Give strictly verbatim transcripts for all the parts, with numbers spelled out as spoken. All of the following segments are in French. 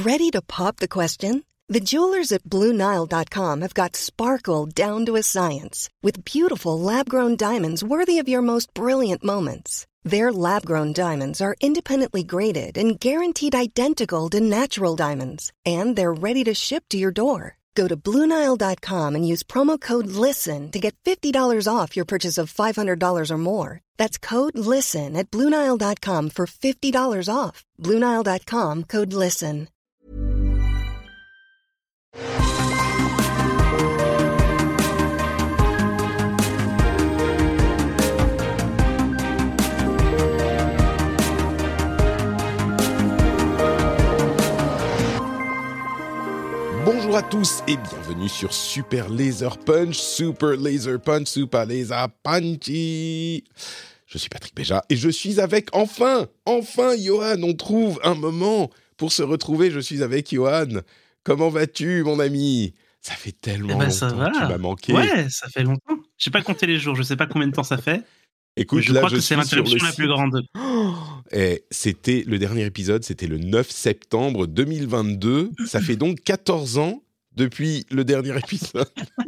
Ready to pop the question? The jewelers at Blue Nile dot com have got sparkle down to a science with beautiful lab-grown diamonds worthy of your most brilliant moments. Their lab-grown diamonds are independently graded and guaranteed identical to natural diamonds, and they're ready to ship to your door. Go to Blue Nile dot com and use promo code LISTEN to get fifty dollars off your purchase of five hundred dollars or more. That's code LISTEN at Blue Nile dot com for fifty dollars off. Blue Nile dot com, code LISTEN. Bonjour à tous et bienvenue sur Super Laser Punch, Super Laser Punch, Super Laser Punchy. Je suis Patrick Béja et je suis avec, enfin, enfin, Johan, on trouve un moment pour se retrouver. Je suis avec Johan. Comment vas-tu, mon ami ? Ça fait tellement eh ben, ça longtemps va. que tu m'as manqué. Ouais, ça fait longtemps. Je n'ai pas compté les jours, je ne sais pas combien de temps ça fait. Écoute, je là, crois je que c'est suis sur le l'interruption la site. plus grande. Oh, et c'était le dernier épisode, c'était le neuf septembre deux mille vingt-deux. Ça fait donc quatorze ans depuis le dernier épisode.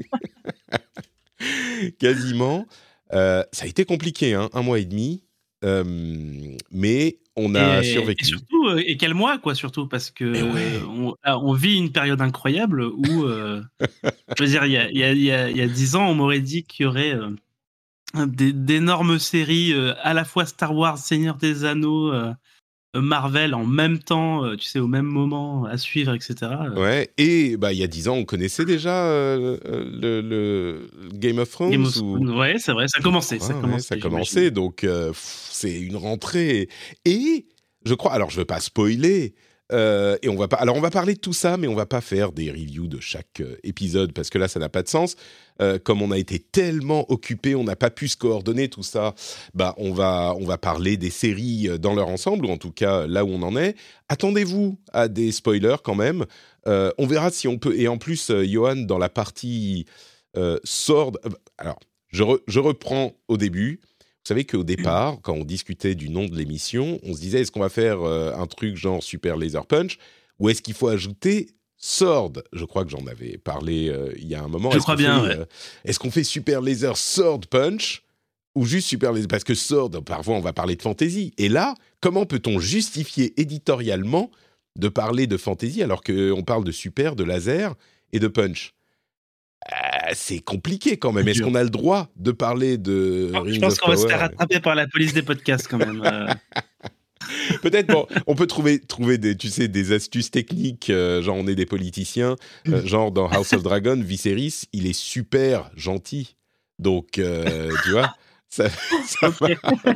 Quasiment. Euh, ça a été compliqué, hein, un mois et demi. Euh, mais on a et, survécu. Et surtout, euh, et quel mois, quoi, surtout, parce que ouais. euh, on, on vit une période incroyable où, euh, je veux dire, il y a, il y a, il y a, il y a dix ans, on m'aurait dit qu'il y aurait euh, des, d'énormes séries, euh, à la fois Star Wars, Seigneur des Anneaux, euh, Marvel en même temps, euh, tu sais, au même moment, à suivre, et cetera. Ouais, et bah, il y a dix ans, on connaissait déjà euh, le, le Game of Thrones. Game of ou... Thrones, ouais, c'est vrai, ça commençait. crois, ça ouais, commençait, ça commençait donc euh, pff, c'est une rentrée. Et je crois, alors je ne veux pas spoiler, euh, et on va pas, alors on va parler de tout ça, mais on ne va pas faire des reviews de chaque euh, épisode, parce que là, ça n'a pas de sens. Euh, comme on a été tellement occupés, on n'a pas pu se coordonner, tout ça, bah, on, va, on va parler des séries dans leur ensemble, ou en tout cas là où on en est. Attendez-vous à des spoilers quand même. Euh, on verra si on peut. Et en plus, euh, Johan, dans la partie euh, Sword... Alors, je, re, je reprends au début. Vous savez qu'au départ, quand on discutait du nom de l'émission, on se disait, est-ce qu'on va faire euh, un truc genre Super Laser Punch, ou est-ce qu'il faut ajouter Sword ? Je crois que j'en avais parlé euh, il y a un moment. Je est-ce crois qu'on bien, fait, ouais. euh, est-ce qu'on fait Super Laser Sword Punch ou juste Super Laser... Parce que Sword, parfois, on va parler de fantasy. Et là, comment peut-on justifier éditorialement de parler de fantasy alors qu'on parle de super, de laser et de punch ? Euh, c'est compliqué quand même. Est-ce qu'on a le droit de parler de Je Rings pense of qu'on va se Power faire rattraper par la police des podcasts quand même. euh. Peut-être, bon, on peut trouver, trouver des, tu sais, des astuces techniques, euh, genre on est des politiciens, euh, genre dans House of Dragon, Viserys, il est super gentil. Donc, euh, tu vois, ça, ça va.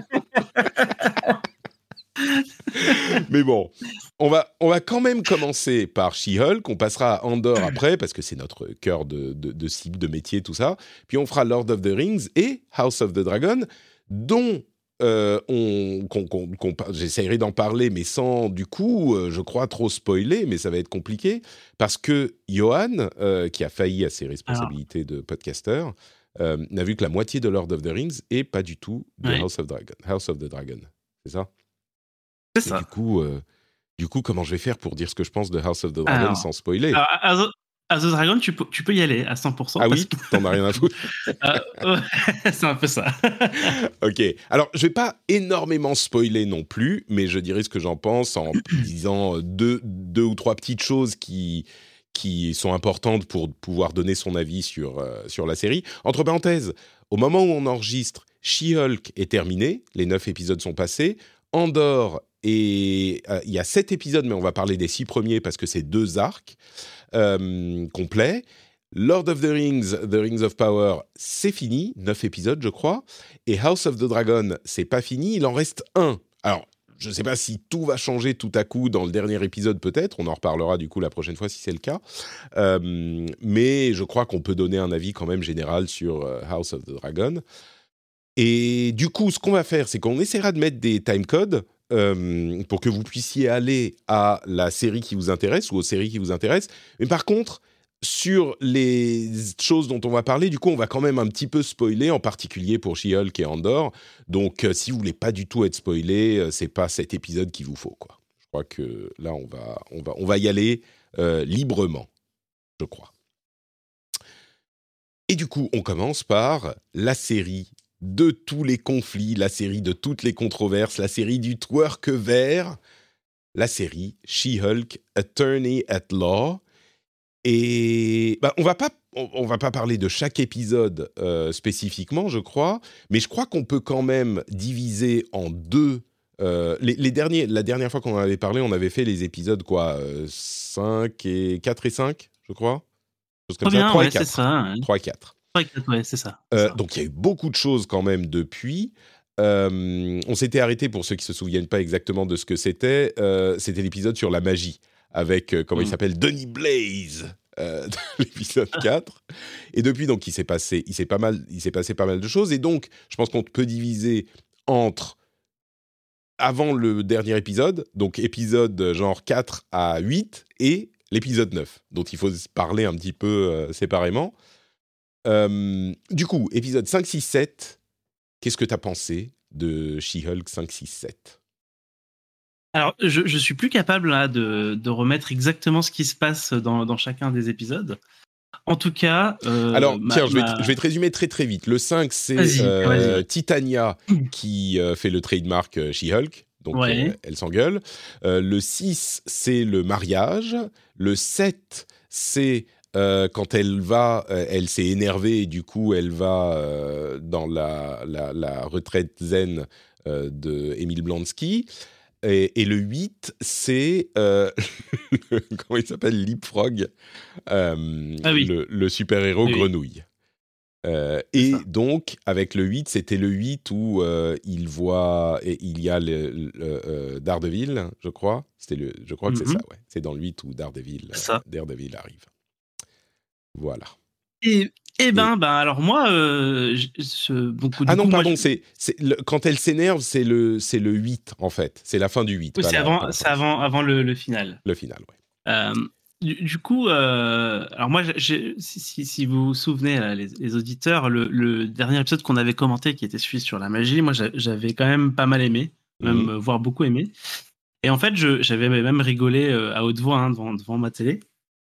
Mais bon, on va, on va quand même commencer par She-Hulk, on passera à Andor après, parce que c'est notre cœur de, de, de cible, de métier, tout ça. Puis on fera Lord of the Rings et House of the Dragon, dont euh, on, qu'on, qu'on, qu'on, j'essaierai d'en parler, mais sans, du coup, euh, je crois, trop spoiler, mais ça va être compliqué, parce que Johan, euh, qui a failli à ses responsabilités Alors. de podcasteur, euh, n'a vu que la moitié de Lord of the Rings et pas du tout de Ouais. House of Dragon, House of the Dragon, c'est ça ? C'est Et ça. du coup, euh, du coup, comment je vais faire pour dire ce que je pense de House of the Dragon Alors, sans spoiler ? Alors, à, The, à The Dragon, tu peux, tu peux y aller à cent pour cent. Ah parce oui, que... t'en as rien à foutre. euh, ouais, c'est un peu ça. Ok. Alors, je vais pas énormément spoiler non plus, mais je dirai ce que j'en pense en disant deux, deux ou trois petites choses qui qui sont importantes pour pouvoir donner son avis sur euh, sur la série. Entre parenthèses, au moment où on enregistre, She-Hulk est terminé, les neuf épisodes sont passés. Andor, et il euh, y a sept épisodes, mais on va parler des six premiers parce que c'est deux arcs euh, complets. Lord of the Rings, The Rings of Power, c'est fini, neuf épisodes, je crois. Et House of the Dragon, c'est pas fini, il en reste un. Alors, je ne sais pas si tout va changer tout à coup dans le dernier épisode, peut-être. On en reparlera du coup la prochaine fois si c'est le cas. Euh, mais je crois qu'on peut donner un avis quand même général sur euh, House of the Dragon. Et du coup, ce qu'on va faire, c'est qu'on essaiera de mettre des timecodes euh, pour que vous puissiez aller à la série qui vous intéresse ou aux séries qui vous intéressent. Mais par contre, sur les choses dont on va parler, du coup, on va quand même un petit peu spoiler, en particulier pour She-Hulk et Andor. Donc, euh, si vous voulez pas du tout être spoilé, euh, c'est pas cet épisode qu'il vous faut, quoi. Je crois que là, on va, on va, on va y aller euh, librement, je crois. Et du coup, on commence par la série de tous les conflits, la série de toutes les controverses, la série du twerk vert, la série She-Hulk Attorney at Law. Et bah, on va pas, on, on va pas parler de chaque épisode euh, spécifiquement, je crois, mais je crois qu'on peut quand même diviser en deux. Euh, les, les derniers, la dernière fois qu'on en avait parlé, on avait fait les épisodes quoi, euh, cinq et quatre et cinq, je crois. Trop bien, ouais, c'est ça. Ouais. trois et quatre. trois et quatre, ouais, c'est ça. C'est Euh, ça. donc il y a eu beaucoup de choses quand même depuis. Euh, on s'était arrêté, pour ceux qui ne se souviennent pas exactement de ce que c'était, euh, c'était l'épisode sur la magie, avec, euh, comment mm. il s'appelle, Denis Blaze, euh, de l'épisode quatre. Et depuis, donc, il s'est, passé, il, s'est pas mal, il s'est passé pas mal de choses. Et donc, je pense qu'on peut diviser entre avant le dernier épisode, donc épisode genre quatre à huit, et l'épisode neuf, dont il faut parler un petit peu euh, séparément. Euh, du coup, épisode cinq, six, sept, qu'est-ce que tu as pensé de She-Hulk cinq, six, sept ? Alors, je, je suis plus capable là, de, de remettre exactement ce qui se passe dans, dans chacun des épisodes. En tout cas... Euh, Alors, ma, tiens, je vais, ma... te, je vais te résumer très très vite. Le cinq, c'est vas-y, euh, vas-y. Titania qui euh, fait le trademark euh, She-Hulk. Donc, ouais. euh, elle s'engueule. Euh, le six, c'est le mariage. Le sept, c'est... Euh, quand elle va, euh, elle s'est énervée et du coup elle va euh, dans la, la, la retraite zen euh, de Emile Blonsky. Et, et le huit, c'est euh, comment il s'appelle, Leapfrog, euh, ah oui. le, le super-héros oui, grenouille. Euh, et ça. Donc avec le huit, c'était le huit où euh, il voit, et il y a le, le euh, Daredevil, je crois. C'était le, je crois que mm-hmm. c'est ça. Ouais. C'est dans le huit où Daredevil, euh, Daredevil arrive. Voilà. Et, et ben, et... ben, alors moi, euh, je, donc, ah non, coup, pardon, moi, je... c'est, c'est le, quand elle s'énerve, c'est le, c'est le huit, en fait. C'est la fin du huit. Oui, pas c'est la, avant, pas la c'est avant, avant le, le final. Le final, oui. Euh, du, du coup, euh, alors moi, j'ai, si, si, si vous vous souvenez, là, les, les auditeurs, le, le dernier épisode qu'on avait commenté, qui était celui sur la magie, moi, j'avais quand même pas mal aimé, même mmh. voire beaucoup aimé. Et en fait, je, j'avais même rigolé à haute voix hein, devant, devant ma télé.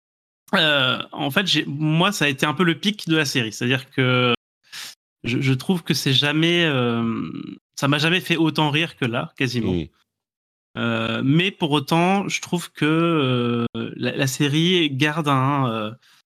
Euh, en fait, j'ai, moi, ça a été un peu le pic de la série. C'est-à-dire que je, je trouve que c'est jamais, euh, ça m'a jamais fait autant rire que là, quasiment. Mmh. Euh, mais pour autant, je trouve que euh, la, la série garde un, euh,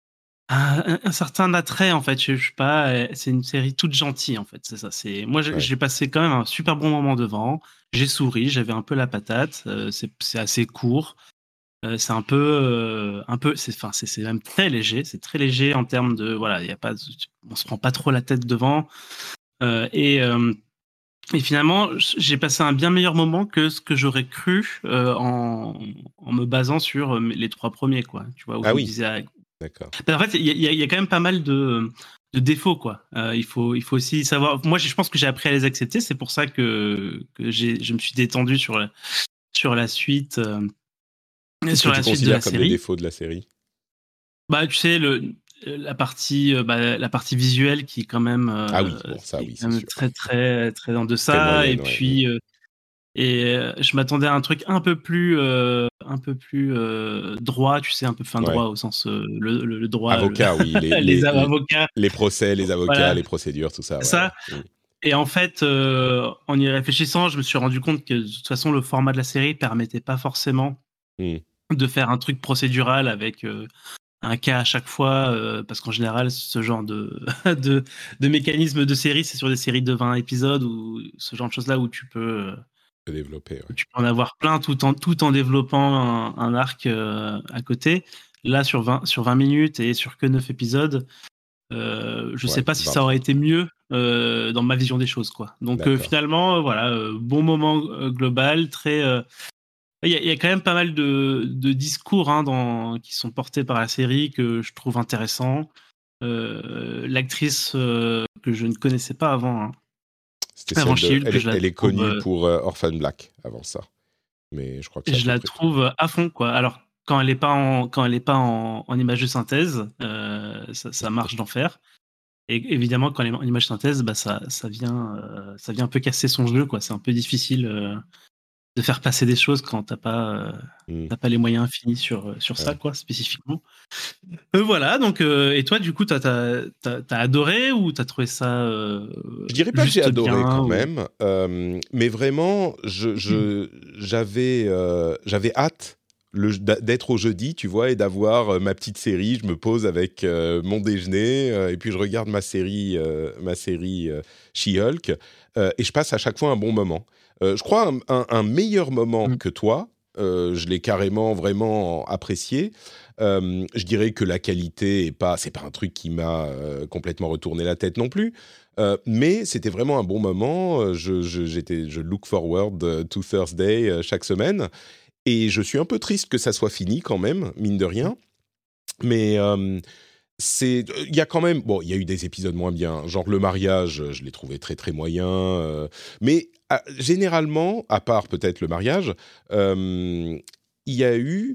un, un certain attrait en fait. Je, je sais pas, c'est une série toute gentille en fait. C'est ça. C'est moi, j'ai, ouais. j'ai passé quand même un super bon moment devant. J'ai souri, j'avais un peu la patate. Euh, c'est, c'est assez court. Euh, c'est un peu, euh, un peu, c'est, enfin, c'est, c'est même très léger. C'est très léger en termes de, voilà, il y a pas, on se prend pas trop la tête devant. Euh, et, euh, et finalement, j'ai passé un bien meilleur moment que ce que j'aurais cru euh, en, en me basant sur les trois premiers, quoi. Tu vois, où ah je oui. me disais, ah, d'accord. En fait, il y, y, y a quand même pas mal de, de défauts, quoi. Euh, il faut, il faut aussi savoir. Moi, je pense que j'ai appris à les accepter. C'est pour ça que, que j'ai, je me suis détendu sur la, sur la suite. Euh, Qu'est-ce sur que la tu suite considères de la comme série. les défauts de la série ? Bah, tu sais, le, la partie, bah, la partie visuelle qui est quand même, euh, ah oui, bon, ça, oui, quand même sûr. très, très, très en deçà. Moyenne, et ouais. puis, euh, et euh, je m'attendais à un truc un peu plus, euh, un peu plus euh, droit, tu sais, un peu fin ouais. droit au sens euh, le, le, le droit. Avocat, le... oui, les, les, les avocats, les procès, les avocats, voilà. Les procédures, tout ça. Ouais, ça. ouais. Mm. Et en fait, euh, en y réfléchissant, je me suis rendu compte que de toute façon, le format de la série permettait pas forcément mm. de faire un truc procédural avec euh, un cas à chaque fois, euh, parce qu'en général, ce genre de, de, de mécanisme de série, c'est sur des séries de vingt épisodes ou ce genre de choses-là où tu peux, euh, développer, ouais. tu peux en avoir plein tout en, tout en développant un, un arc euh, à côté. Là, sur vingt, sur vingt minutes et sur que neuf épisodes, euh, je ne ouais, sais pas si ça aurait été mieux euh, dans ma vision des choses, quoi. Donc euh, finalement, euh, voilà, euh, bon moment euh, global, très... Euh, Il y, a, il y a quand même pas mal de, de discours hein, dans, qui sont portés par la série que je trouve intéressants. Euh, l'actrice euh, que je ne connaissais pas avant. Hein. C'était avant Shield, elle, elle est connue euh, pour euh, Orphan Black avant ça. Mais je crois que ça je la trouve tout. à fond, quoi. Alors, quand elle n'est pas en, quand elle est pas en, en image de synthèse, euh, ça, ça marche d'enfer. Et évidemment, quand elle est en image de synthèse, bah, ça, ça, vient, euh, ça vient un peu casser son jeu, quoi. C'est un peu difficile. Euh, de faire passer des choses quand t'as pas, euh, Mm. t'as pas les moyens infinis sur, sur ça, Ouais. quoi, spécifiquement. Euh, voilà, donc, euh, et toi, du coup, t'as, t'as, t'as, t'as adoré ou t'as trouvé ça euh, Je dirais pas que j'ai juste adoré bien quand ou... même, euh, mais vraiment, je, je- j'avais, euh, j'avais hâte le, d'être au jeudi, tu vois, et d'avoir euh, ma petite série. Je me pose avec euh, mon déjeuner euh, et puis je regarde ma série, euh, ma série euh, She-Hulk, euh, et je passe à chaque fois un bon moment. Euh, je crois un, un- un meilleur moment Mm. que toi. Euh, je l'ai carrément vraiment apprécié. Euh, je dirais que la qualité est pas, c'est pas un truc qui m'a euh, complètement retourné la tête non plus. Euh, mais c'était vraiment un bon moment. Euh, Je, je, j'étais, je look forward euh, to Thursday euh, chaque semaine. Et je suis un peu triste que ça soit fini quand même, mine de rien. Mais euh, c'est, il y a quand même, bon, il y a eu des épisodes moins bien. Genre le mariage, je l'ai trouvé très très moyen. euh, mais à- généralement, à part peut-être le mariage, euh, il y a eu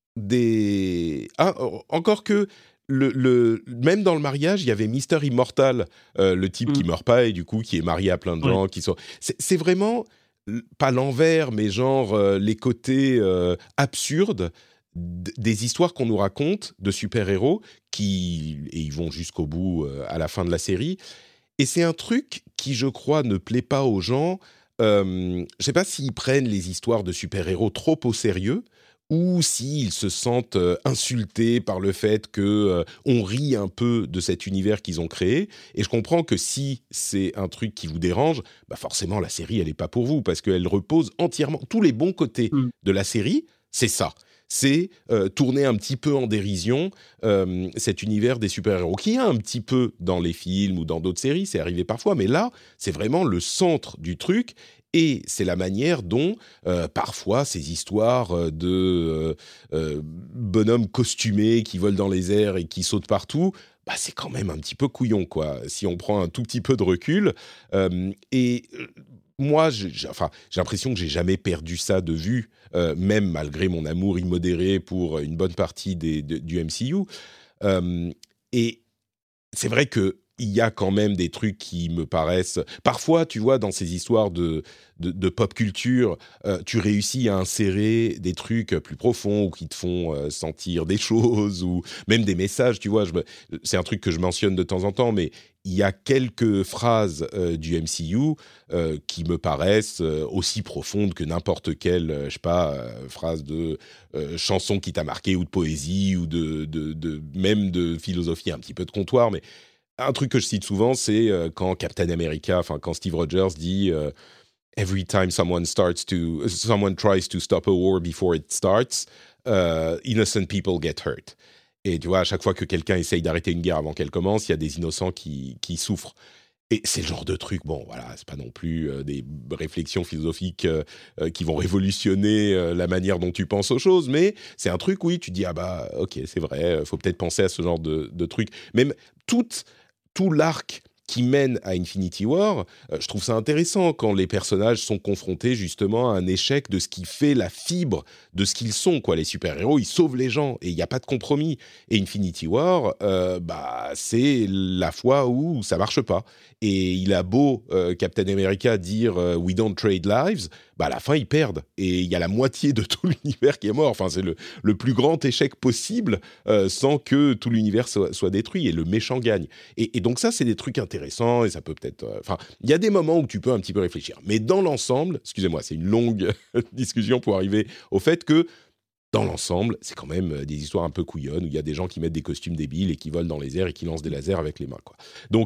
des... Ah, encore que... Le, le, même dans le mariage, il y avait Mister Immortal, euh, le type qui Mm. meurt pas et du coup qui est marié à plein de Ouais. gens. Qui sont... c'est, c'est vraiment l- pas l'envers, mais genre euh, les côtés euh, absurdes d- des histoires qu'on nous raconte de super-héros qui et ils vont jusqu'au bout euh, à la fin de la série. Et c'est un truc qui, je crois, ne plaît pas aux gens. Euh, je sais pas s'ils prennent les histoires de super-héros trop au sérieux ou s'ils se sentent euh, insultés par le fait que euh, on rit un peu de cet univers qu'ils ont créé. Et je comprends que si c'est un truc qui vous dérange, bah forcément la série elle est pas pour vous parce qu'elle repose entièrement tous les bons côtés Mm. de la série. C'est ça. C'est euh, tourner un petit peu en dérision euh, cet univers des super-héros, qui est un petit peu dans les films ou dans d'autres séries, c'est arrivé parfois, mais là, c'est vraiment le centre du truc, et c'est la manière dont, euh, parfois, ces histoires euh, de euh, euh, bonhommes costumés qui volent dans les airs et qui sautent partout, bah, c'est quand même un petit peu couillon, quoi, si on prend un tout petit peu de recul. Euh, et euh, moi, j'ai, j'ai- enfin, j'ai l'impression que j'ai jamais perdu ça de vue, euh, même malgré mon amour immodéré pour une bonne partie des, de- du M C U. Euh, et c'est vrai que il y a quand même des trucs qui me paraissent... Parfois, tu vois, dans ces histoires de, de, de pop culture, euh, tu réussis à insérer des trucs plus profonds ou qui te font euh, sentir des choses ou même des messages, tu vois. Je me... C'est un truc que je mentionne de temps en temps, mais il y a quelques phrases euh, du M C U euh, qui me paraissent euh, aussi profondes que n'importe quelle, euh, je sais pas, euh, phrase de euh, chanson qui t'a marqué ou de poésie ou de, de, de même de philosophie, un petit peu de comptoir, mais un truc que je cite souvent, c'est euh, quand Captain America, enfin quand Steve Rogers dit euh, Every time someone starts to, someone tries to stop a war before it starts, uh, innocent people get hurt. Et tu vois, à chaque fois que quelqu'un essaye d'arrêter une guerre avant qu'elle commence, il y a des innocents qui, qui souffrent. Et c'est le genre de truc, bon, voilà, c'est pas non plus euh, des réflexions philosophiques euh, euh, qui vont révolutionner euh, la manière dont tu penses aux choses, mais c'est un truc, oui, tu dis, ah bah, ok, c'est vrai, faut peut-être penser à ce genre de, de truc. Même toute tout l'arc qui mène à Infinity War, euh, je trouve ça intéressant quand les personnages sont confrontés justement à un échec de ce qui fait la fibre de ce qu'ils sont, quoi. Les super-héros, ils sauvent les gens et il n'y a pas de compromis. Et Infinity War, euh, bah, c'est la fois où ça marche pas. Et il a beau, euh, Captain America, dire euh, We don't trade lives, bah, à la fin, ils perdent. Et il y a la moitié de tout l'univers qui est mort. Enfin, c'est le, le plus grand échec possible euh, sans que tout l'univers soit, soit détruit et le méchant gagne. Et, et donc ça, c'est des trucs intéressants et ça peut peut-être... Enfin, euh, il y a des moments où tu peux un petit peu réfléchir. Mais dans l'ensemble, excusez-moi, c'est une longue discussion pour arriver au fait que dans l'ensemble, c'est quand même des histoires un peu couillonnes où il y a des gens qui mettent des costumes débiles et qui volent dans les airs et qui lancent des lasers avec les mains, quoi. Donc,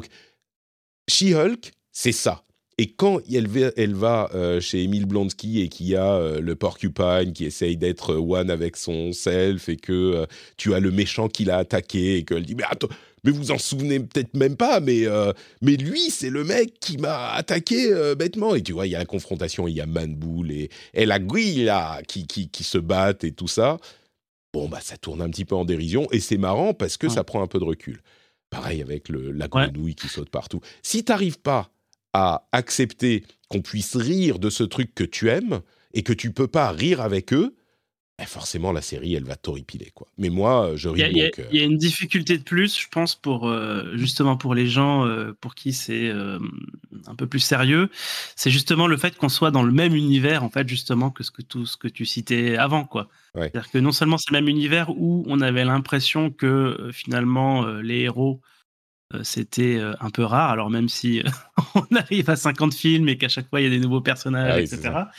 She-Hulk, c'est ça. Et quand elle va, elle va euh, chez Emile Blonsky et qu'il y a euh, le Porcupine qui essaye d'être one avec son self et que euh, tu as le méchant qui l'a attaqué et qu'elle dit « Mais attends, mais vous en souvenez peut-être même pas, mais, euh, mais lui, c'est le mec qui m'a attaqué euh, bêtement. » Et tu vois, il y a la confrontation, il y a Man Bull et, et la Guilla qui, qui, qui se battent et tout ça. Bon, bah ça tourne un petit peu en dérision et c'est marrant parce que Ouais. ça prend un peu de recul. Pareil avec le, la Ouais. grenouille qui saute partout. Si t'arrives pas à accepter qu'on puisse rire de ce truc que tu aimes et que tu peux pas rire avec eux, ben forcément la série elle va t'horripiler, quoi. Mais moi je Il y ris a, de il y bon a- cœur. il y a une difficulté de plus, je pense, pour euh, justement pour les gens euh, pour qui c'est euh, un peu plus sérieux, c'est justement le fait qu'on soit dans le même univers, en fait, justement, que ce que, tout ce que tu citais avant, quoi. Ouais. C'est-à-dire que non seulement c'est le même univers où on avait l'impression que euh, finalement euh, les héros euh, c'était euh, un peu rare, alors même si euh, on arrive à cinquante films et qu'à chaque fois il y a des nouveaux personnages, Ah oui, c'est ça. et cetera.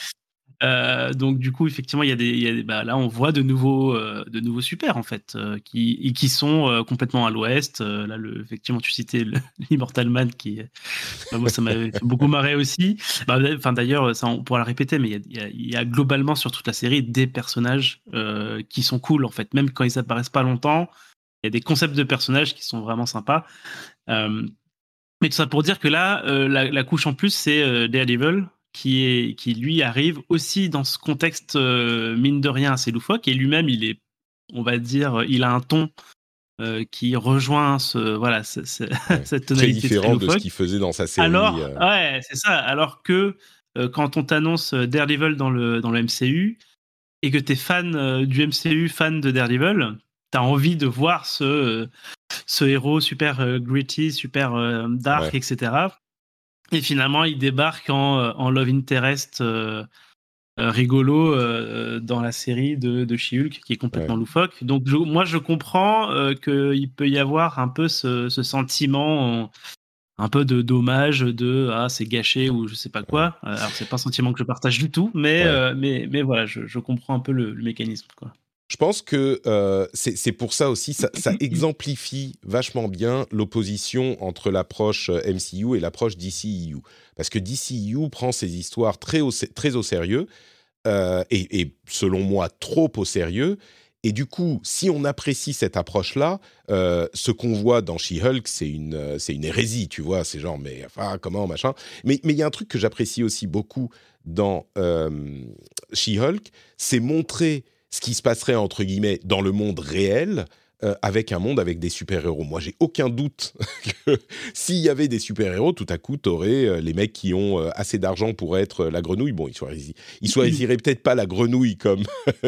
Euh, donc du coup effectivement il y a des, il y a des bah, là on voit de nouveaux euh, de nouveaux super en fait euh, qui et qui sont euh, complètement à l'ouest. Euh, là le effectivement tu citais le, l'Immortal Man qui bah, moi ça m'avait fait beaucoup marrer aussi. Bah, enfin d'ailleurs ça on pourra le répéter, mais il y a, il y a, il y a globalement sur toute la série des personnages euh, qui sont cool en fait, même quand ils apparaissent pas longtemps. Il y a des concepts de personnages qui sont vraiment sympas. Euh, mais tout ça pour dire que là, euh, la, la couche en plus, c'est euh, Daredevil, qui, est, qui lui arrive aussi dans ce contexte, euh, mine de rien, assez loufoque. Et lui-même, il est, on va dire, il a un ton euh, qui rejoint ce, voilà, ce, ce, Ouais. cette Très tonalité différent très de ce loufoque. qu'il faisait dans sa série. Alors, euh. ouais, c'est ça. Alors que euh, quand on t'annonce Daredevil dans le, dans le M C U, et que t'es fan euh, du M C U, fan de Daredevil, t'as envie de voir ce, euh, ce héros super euh, gritty, super euh, dark, Ouais. et cetera. Et finalement, il débarque en, euh, en love interest euh, euh, rigolo euh, dans la série de, de She-Hulk, qui est complètement Ouais. loufoque. Donc, je, moi, je comprends euh, qu'il peut y avoir un peu ce, ce sentiment, en- un peu de dommage, de ah, c'est gâché ou je sais pas Ouais. quoi. Euh, Alors, c'est pas un sentiment que je partage du tout, mais, Ouais. euh, mais, mais voilà, je, je comprends un peu le, le mécanisme, quoi. Je pense que euh, c'est, c'est pour ça aussi, ça, ça exemplifie vachement bien l'opposition entre l'approche M C U et l'approche D C E U. Parce que D C E U prend ses histoires très au, très au sérieux, euh, et, et selon moi trop au sérieux. Et du coup, si on apprécie cette approche-là, euh, ce qu'on voit dans She-Hulk, c'est une, euh, c'est une hérésie, tu vois. C'est genre, mais enfin, comment, machin. Mais il y a un truc que j'apprécie aussi beaucoup dans euh, She-Hulk, c'est montrer ce qui se passerait, entre guillemets, dans le monde réel, euh, avec un monde avec des super-héros. Moi, j'ai aucun doute que s'il y avait des super-héros, tout à coup, t'aurais euh, les mecs qui ont euh, assez d'argent pour être euh, la grenouille. Bon, ils choisiraient, ils choisiraient peut-être pas la grenouille comme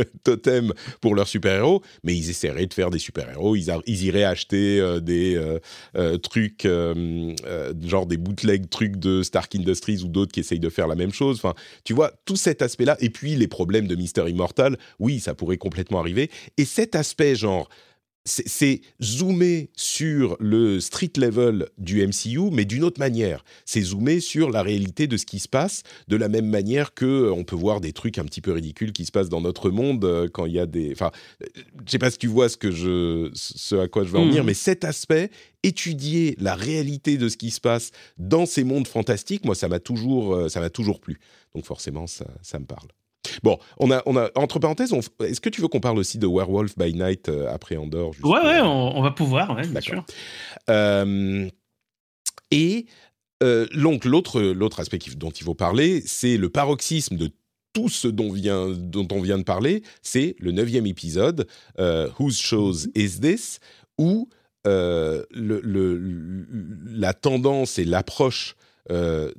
totem pour leurs super-héros, mais ils essaieraient de faire des super-héros. Ils, a, ils iraient acheter euh, des euh, euh, trucs, euh, euh, genre des bootleg trucs de Stark Industries ou d'autres qui essayent de faire la même chose. Enfin, tu vois, tout cet aspect-là. Et puis, les problèmes de Mister Immortal, oui, ça pourrait complètement arriver. Et cet aspect, genre, C'est, c'est zoomer sur le street level du M C U, mais d'une autre manière. C'est zoomer sur la réalité de ce qui se passe, de la même manière qu'on peut voir des trucs un petit peu ridicules qui se passent dans notre monde euh, quand il y a des... Enfin, je sais pas si tu vois ce, que je, ce à quoi je veux en venir, Mmh. mais cet aspect, étudier la réalité de ce qui se passe dans ces mondes fantastiques, moi, ça m'a toujours, euh, ça m'a toujours plu. Donc forcément, ça, ça me parle. Bon, on a, on a entre parenthèses, on, est-ce que tu veux qu'on parle aussi de Werewolf by Night euh, après Andor juste Ouais, pour, ouais, euh, on, on va pouvoir, ouais, bien D'accord. sûr. Euh, et euh, donc l'autre, l'autre aspect qui, dont il faut parler, c'est le paroxysme de tout ce dont, vient, dont on vient de parler, c'est le neuvième épisode, euh, Whose Shows Is This, où euh, le, le, le, la tendance et l'approche euh,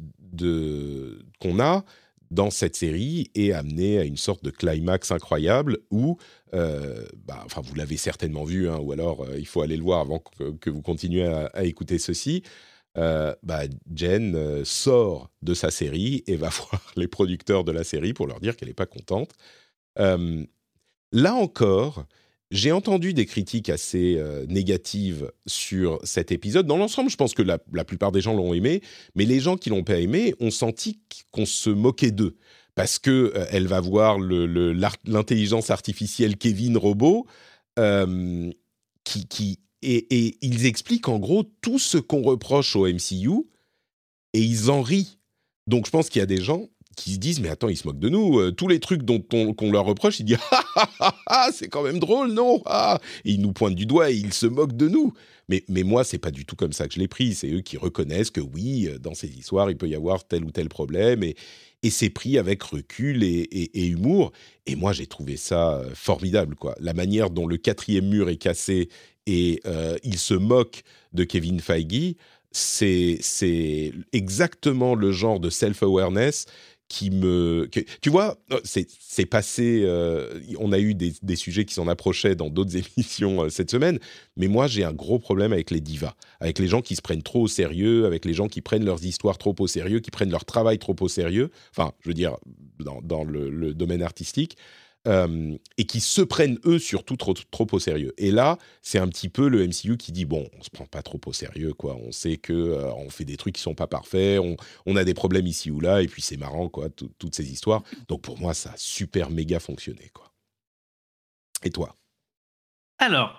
de, qu'on a dans cette série est amenée à une sorte de climax incroyable où, euh, bah, enfin vous l'avez certainement vu, hein, ou alors euh, il faut aller le voir avant que, que vous continuez à, à écouter ceci. Euh, bah, Jen euh, sort de sa série et va voir les producteurs de la série pour leur dire qu'elle n'est pas contente. Euh, là encore, j'ai entendu des critiques assez euh, négatives sur cet épisode. Dans l'ensemble, je pense que la, la plupart des gens l'ont aimé, mais les gens qui l'ont pas aimé ont senti qu'on se moquait d'eux. Parce que euh, elle va voir le, le, l'intelligence artificielle Kevin Robot, euh, qui... qui Et, et ils expliquent en gros tout ce qu'on reproche au M C U et ils en rient. Donc je pense qu'il y a des gens qui se disent mais attends, ils se moquent de nous. Euh, tous les trucs dont on, qu'on leur reproche, ils disent ah ah ah ah, c'est quand même drôle, non ah. Et ils nous pointent du doigt et ils se moquent de nous. Mais, mais moi, c'est pas du tout comme ça que je l'ai pris. C'est eux qui reconnaissent que oui, dans ces histoires, il peut y avoir tel ou tel problème et, et c'est pris avec recul et, et, et humour. Et moi, j'ai trouvé ça formidable, quoi. La manière dont le quatrième mur est cassé et euh, il se moque de Kevin Feige, c'est, c'est exactement le genre de self-awareness qui me... Que, tu vois, c'est, c'est passé... Euh, on a eu des, des sujets qui s'en approchaient dans d'autres émissions euh, cette semaine, mais moi, j'ai un gros problème avec les divas, avec les gens qui se prennent trop au sérieux, avec les gens qui prennent leurs histoires trop au sérieux, qui prennent leur travail trop au sérieux, enfin, je veux dire, dans, dans le, le domaine artistique, euh, et qui se prennent, eux, surtout trop, trop au sérieux. Et là, c'est un petit peu le M C U qui dit, bon, on se prend pas trop au sérieux, quoi. On sait qu'on euh, fait des trucs qui sont pas parfaits, on, on a des problèmes ici ou là, et puis c'est marrant, quoi, tout, toutes ces histoires. Donc pour moi, ça a super méga fonctionné, quoi. Et toi? Alors,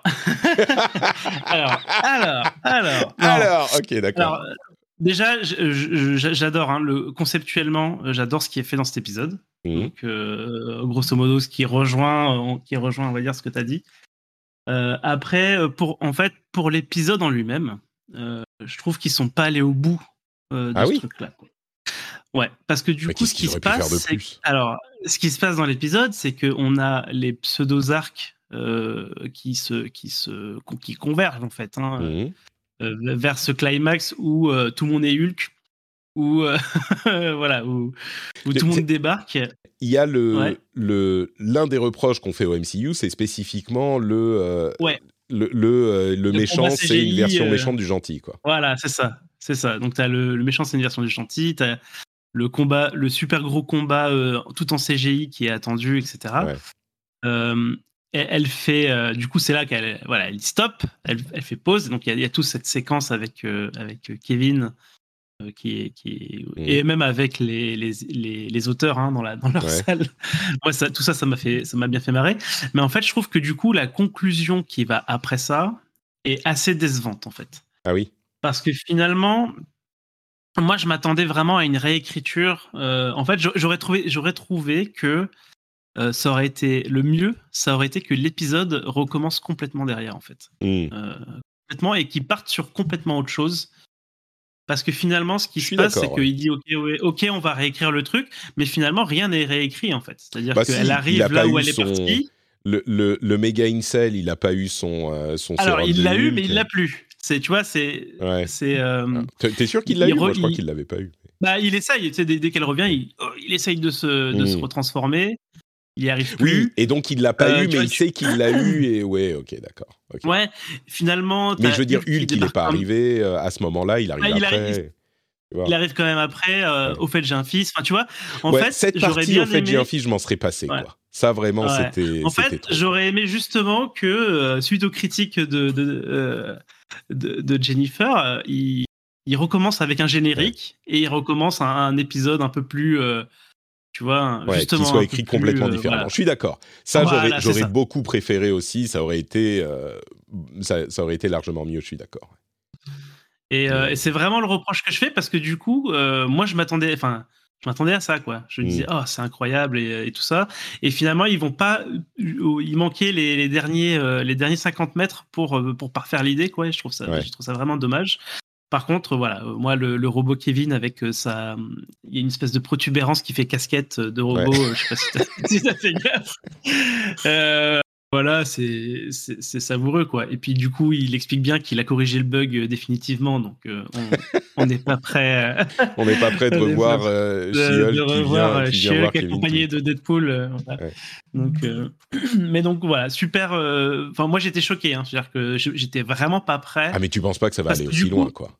alors, alors, alors, non. Alors, ok, d'accord. Alors, déjà, je- je- j'adore, hein, le, conceptuellement, j'adore ce qui est fait dans cet épisode. Mmh. Donc, euh, grosso modo, ce qui rejoint, qui rejoint, on va dire, ce que tu as dit. Euh, après, pour, en fait, pour l'épisode en lui-même, euh, je trouve qu'ils sont pas allés au bout euh, de Ah ce oui truc-là, quoi. Ouais, parce que du Mais coup, qu'est-ce ce qui qu'ils se auraient pu faire passe, de c'est plus? alors, ce qui se passe dans l'épisode, c'est que on a les pseudo-arcs euh, qui se, qui se, qui convergent en fait, hein, Mmh. euh, vers ce climax où euh, tout le monde est Hulk, où euh, voilà, où, où tout le monde débarque. Il y a le, Ouais. le, l'un des reproches qu'on fait au M C U, c'est spécifiquement le, euh, Ouais. le, le, euh, le Le méchant, combat c'est C G I, une version euh, méchante du gentil, quoi. Voilà, c'est ça, c'est ça. Donc t'as le, le méchant, c'est une version du gentil. T'as le combat, le super gros combat euh, tout en C G I qui est attendu, et cetera. Ouais. Euh, elle, elle fait, euh, du coup, c'est là qu'elle, voilà, elle stop, elle, elle fait pause. Donc il y a, il y a toute cette séquence avec euh, avec Kevin euh, qui est, qui est, Mmh. et même avec les les, les, les auteurs hein, dans la dans leur Ouais. salle. Moi, ça, tout ça, ça m'a fait, ça m'a bien fait marrer. Mais en fait, je trouve que du coup, la conclusion qui va après ça est assez décevante en fait. Ah oui. Parce que finalement, moi, je m'attendais vraiment à une réécriture. Euh, en fait, j'aurais trouvé, j'aurais trouvé que euh, ça aurait été le mieux, ça aurait été que l'épisode recommence complètement derrière, en fait. Mmh. Euh, complètement, et qu'il parte sur complètement autre chose. Parce que finalement, ce qui Je se suis passe, c'est d'accord, qu'il ouais. dit ok, ouais, ok, on va réécrire le truc, mais finalement, rien n'est réécrit, en fait. C'est-à-dire Bah qu'elle si, il arrive a là pas où eu elle est son... partie. Le, le, le méga incel, il a pas eu son, euh, son Alors, sérum il de l'a eu, Hulk. mais il l'a plus. C'est, tu vois, c'est, Ouais. c'est. euh, T'es, t'es sûr qu'il il- l'a il eu? Moi, re- je crois il- qu'il l'avait pas eu. Bah, il essaye, tu sais, dès, dès qu'elle revient, il, oh, il essaye de se, de se Mmh. retransformer. Il n'y arrive Oui, plus. et donc il l'a pas Euh, eu, tu mais vois, il tu- sait qu'il l'a eu, et ouais, ok, d'accord. ok. Ouais, finalement, Mais t'as je veux dire, Hulk qui Hulk, il est débarque pas comme- arrivé euh, à ce moment-là, il arrive Ah, il après. arrive- tu vois. Il arrive quand même après. euh, Ouais. Au fait, j'ai un fils. Enfin, tu vois, en Ouais, fait, cette j'aurais partie, bien au fait, aimé. j'ai un fils, je m'en serais passé, Ouais. quoi. Ça, vraiment, Ouais. c'était, En c'était fait, trop. j'aurais aimé justement que, euh, suite aux critiques de, de, euh, de, de Jennifer, euh, il, il recommence avec un générique et il recommence un, un épisode un peu plus, euh, tu vois, Ouais, justement qu'il soit un écrit peu plus, complètement euh, différemment. voilà. Je suis d'accord. Ça, Voilà, j'aurais, c'est j'aurais ça. beaucoup préféré aussi. Ça aurait été, euh, ça, ça aurait été largement mieux. Je suis d'accord. Et, euh, Mm. et c'est vraiment le reproche que je fais parce que du coup, euh, moi, je m'attendais, enfin, je m'attendais à ça, quoi. Je me Mm. disais, oh, c'est incroyable et, et tout ça. Et finalement, ils vont pas, il manquait les, les derniers, euh, les derniers cinquante mètres pour euh, pour parfaire l'idée, quoi. Et je trouve ça, Ouais. je trouve ça vraiment dommage. Par contre, voilà, euh, moi, le, le robot Kevin avec euh, sa, il y a une espèce de protubérance qui fait casquette de robot. Ouais. euh, je sais pas si t'as, si t'as fait gaffe. Euh, Voilà, c'est, c'est, c'est savoureux, quoi. Et puis, du coup, il explique bien qu'il a corrigé le bug euh, définitivement, donc euh, on n'est pas prêt. Euh, On n'est pas prêt de on n'est revoir pas euh, de, She-Hulk de qui revoir vient, euh, qui vient voir She-Hulk Kevin. accompagné tout le de temps. Deadpool. euh, voilà. Ouais. Donc, euh, mais donc voilà, super. Enfin, moi, j'étais choqué. Hein, c'est-à-dire que je- j'étais vraiment pas prêt. Ah, mais tu penses pas que ça va Parce aller que aussi du coup- loin, quoi.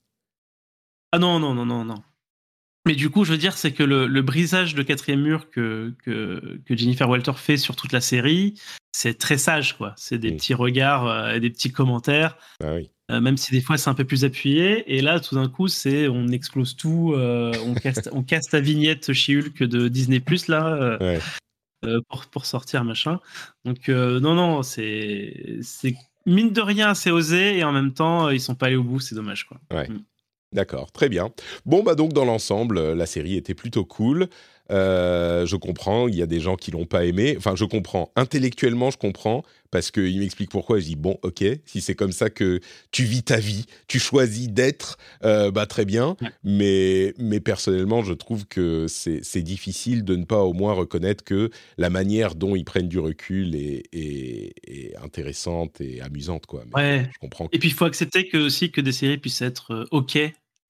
Ah non, non, non, non, non. Mais du coup, je veux dire, c'est que le, le brisage de quatrième mur que, que, que Jennifer Walter fait sur toute la série, c'est très sage, quoi. C'est des Mm. petits regards euh, et des petits commentaires, Ah oui. euh, même si des fois c'est un peu plus appuyé. Et là, tout d'un coup, c'est on explose tout, euh, on, casse, on casse ta vignette chez Hulk de Disney Plus là euh, Ouais. euh, pour, pour sortir machin. Donc euh, non, non, c'est c'est mine de rien assez osé et en même temps ils sont pas allés au bout, c'est dommage, quoi. Ouais. Mm. D'accord, très bien. Bon, bah donc dans l'ensemble, euh, la série était plutôt cool. Euh, je comprends, il y a des gens qui l'ont pas aimé. Enfin, je comprends. Intellectuellement, je comprends, parce qu'il m'explique pourquoi. Et je dis, bon, ok, si c'est comme ça que tu vis ta vie, tu choisis d'être, euh, bah très bien. Ouais. Mais, mais personnellement, je trouve que c'est, c'est difficile de ne pas au moins reconnaître que la manière dont ils prennent du recul est, est, est intéressante et amusante, quoi. Mais Ouais. je comprends que... Et puis il faut accepter que aussi que des séries puissent être euh, ok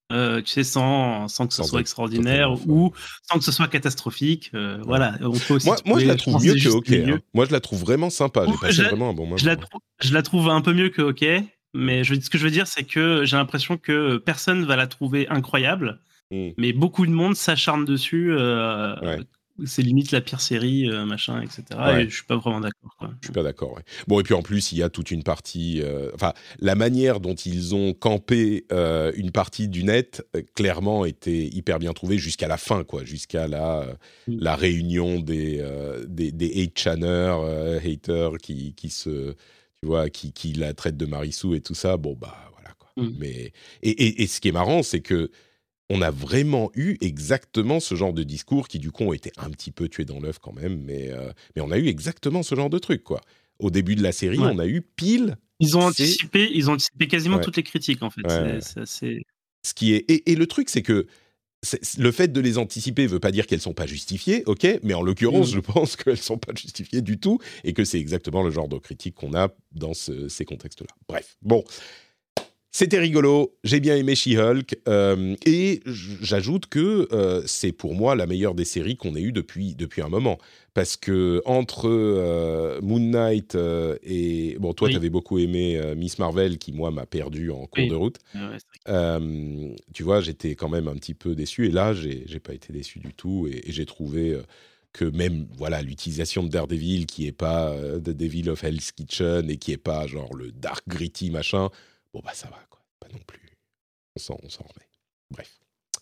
Euh, tu sais, sans, sans que ce Sans soit être extraordinaire totalement ou folle. sans que ce soit catastrophique. Euh, Ouais. voilà, on peut aussi Moi, moi, je trouver, la je trouve pense, mieux des que justes OK. milieux. Hein. Moi, je la trouve vraiment sympa. J'ai Ou passé Je la, vraiment un bon je, la moment. trou- je la trouve un peu mieux que OK, Mm. mais je, ce que je veux dire, c'est que j'ai l'impression que personne va la trouver incroyable, Mm. mais beaucoup de monde s'acharne dessus. Euh, Ouais. c'est limite la pire série, euh, machin, et cetera. Et Ouais. je suis pas vraiment d'accord. Quoi. Je suis pas d'accord. Ouais. Bon, et puis en plus, il y a toute une partie. euh, Enfin, la manière dont ils ont campé euh, une partie du net, euh, clairement, était hyper bien trouvée jusqu'à la fin, quoi. Jusqu'à la, euh, Mm. la réunion des, euh, des, des hate-channers, euh, haters qui, qui se. Tu vois, qui, qui la traitent de Marissou et tout ça. Bon, bah, voilà, quoi. Mm. Mais, et, et, et ce qui est marrant, c'est que. On a vraiment eu exactement ce genre de discours qui, du coup, ont été un petit peu tués dans l'œuf quand même, mais, euh, mais on a eu exactement ce genre de truc, quoi. Au début de la série, Ouais. on a eu pile. Ils ont C'est... anticipé, ils ont anticipé quasiment Ouais. toutes les critiques en fait. Ouais, C'est, ouais. c'est assez. Ce qui est... et, et le truc, c'est que c'est... le fait de les anticiper ne veut pas dire qu'elles ne sont pas justifiées, ok, mais en l'occurrence, Mm. je pense qu'elles ne sont pas justifiées du tout et que c'est exactement le genre de critique qu'on a dans ce... ces contextes-là. Bref, bon. C'était rigolo, j'ai bien aimé She-Hulk, euh, et j'ajoute que euh, c'est pour moi la meilleure des séries qu'on ait eues depuis, depuis un moment. Parce que entre euh, Moon Knight euh, et... Bon, toi, Oui. tu avais beaucoup aimé euh, Miss Marvel, qui, moi, m'a perdu en cours Oui. de route. Ouais, ouais, c'est Euh, tu vois, j'étais quand même un petit peu déçu, et là, j'ai, j'ai pas été déçu du tout, et, et j'ai trouvé... Euh, que même voilà l'utilisation de Daredevil, qui est pas euh, The Devil of Hell's Kitchen, et qui est pas genre le dark gritty machin... Bon, bah ça va, quoi. Pas non plus. On s'en, on s'en remet. Bref.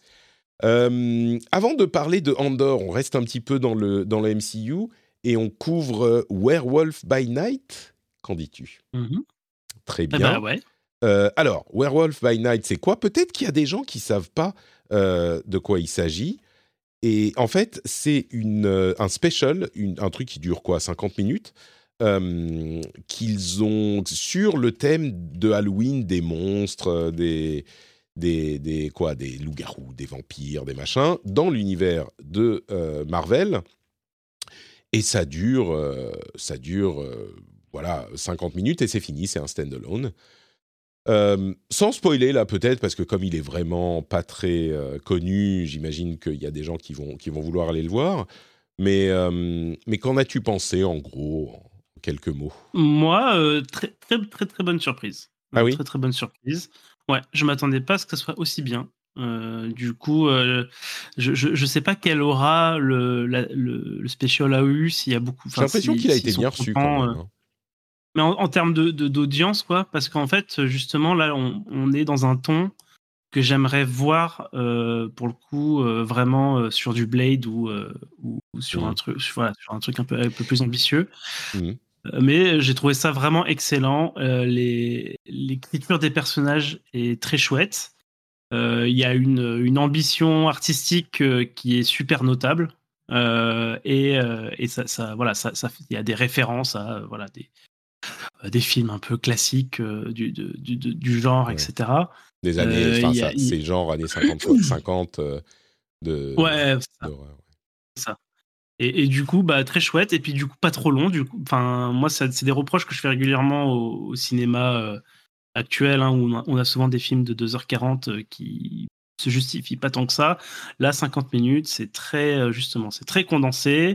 Euh, avant de parler de Andor, on reste un petit peu dans le, dans le M C U et on couvre euh, Werewolf by Night. Qu'en dis-tu ? Mm-hmm. Très Eh bien. ben ouais. Euh, alors, Werewolf by Night, c'est quoi ? Peut-être qu'il y a des gens qui ne savent pas euh, de quoi il s'agit. Et en fait, c'est une, euh, un special, une, un truc qui dure quoi, cinquante minutes, euh, qu'ils ont sur le thème de Halloween, des monstres, des, des, des, quoi, des loups-garous, des vampires, des machins, dans l'univers de euh, Marvel. Et ça dure, euh, ça dure euh, voilà, cinquante minutes et c'est fini, c'est un stand-alone. Euh, sans spoiler là peut-être, parce que comme il est vraiment pas très euh, connu, j'imagine qu'il y a des gens qui vont, qui vont vouloir aller le voir. Mais, euh, mais qu'en as-tu pensé en gros, en quelques mots ? Moi, euh, très, très, très, très bonne surprise. Euh, Ah oui ? Très, très bonne surprise. Ouais, je m'attendais pas à ce que ce soit aussi bien. Euh, du coup, euh, je, je, je sais pas quelle aura le, la, le, le special a eu, s'il y a beaucoup. J'ai l'impression si, qu'il a s'ils été sont bien reçu contents, quand même. euh, Hein. Mais en, en termes de, de, d'audience, quoi, parce qu'en fait, justement, là, on, on est dans un ton que j'aimerais voir, euh, pour le coup, euh, vraiment euh, sur du Blade ou, euh, ou, ou sur, Mmh. un truc, voilà, sur un truc un peu, un peu plus ambitieux. Mmh. Euh, mais j'ai trouvé ça vraiment excellent. Euh, les, l'écriture des personnages est très chouette. Il euh, y a une, une ambition artistique euh, qui est super notable. Euh, et euh, et ça, ça, voilà, ça, ça, il y a des références à euh, voilà, des, des films un peu classiques euh, du, du, du, du genre, Ouais. et cetera. Des années, enfin Euh, ça, y... c'est genre années cinquante, cinquante euh, de. Ouais, c'est ça. d'horreur. C'est ça. Et, et du coup, bah, très chouette. Et puis, du coup, pas trop long. Du coup, enfin, moi, ça, c'est des reproches que je fais régulièrement au, au cinéma euh, actuel, hein, où on a, on a souvent des films de deux heures quarante euh, qui se justifient pas tant que ça. Là, cinquante minutes, c'est très, euh, justement, c'est très condensé.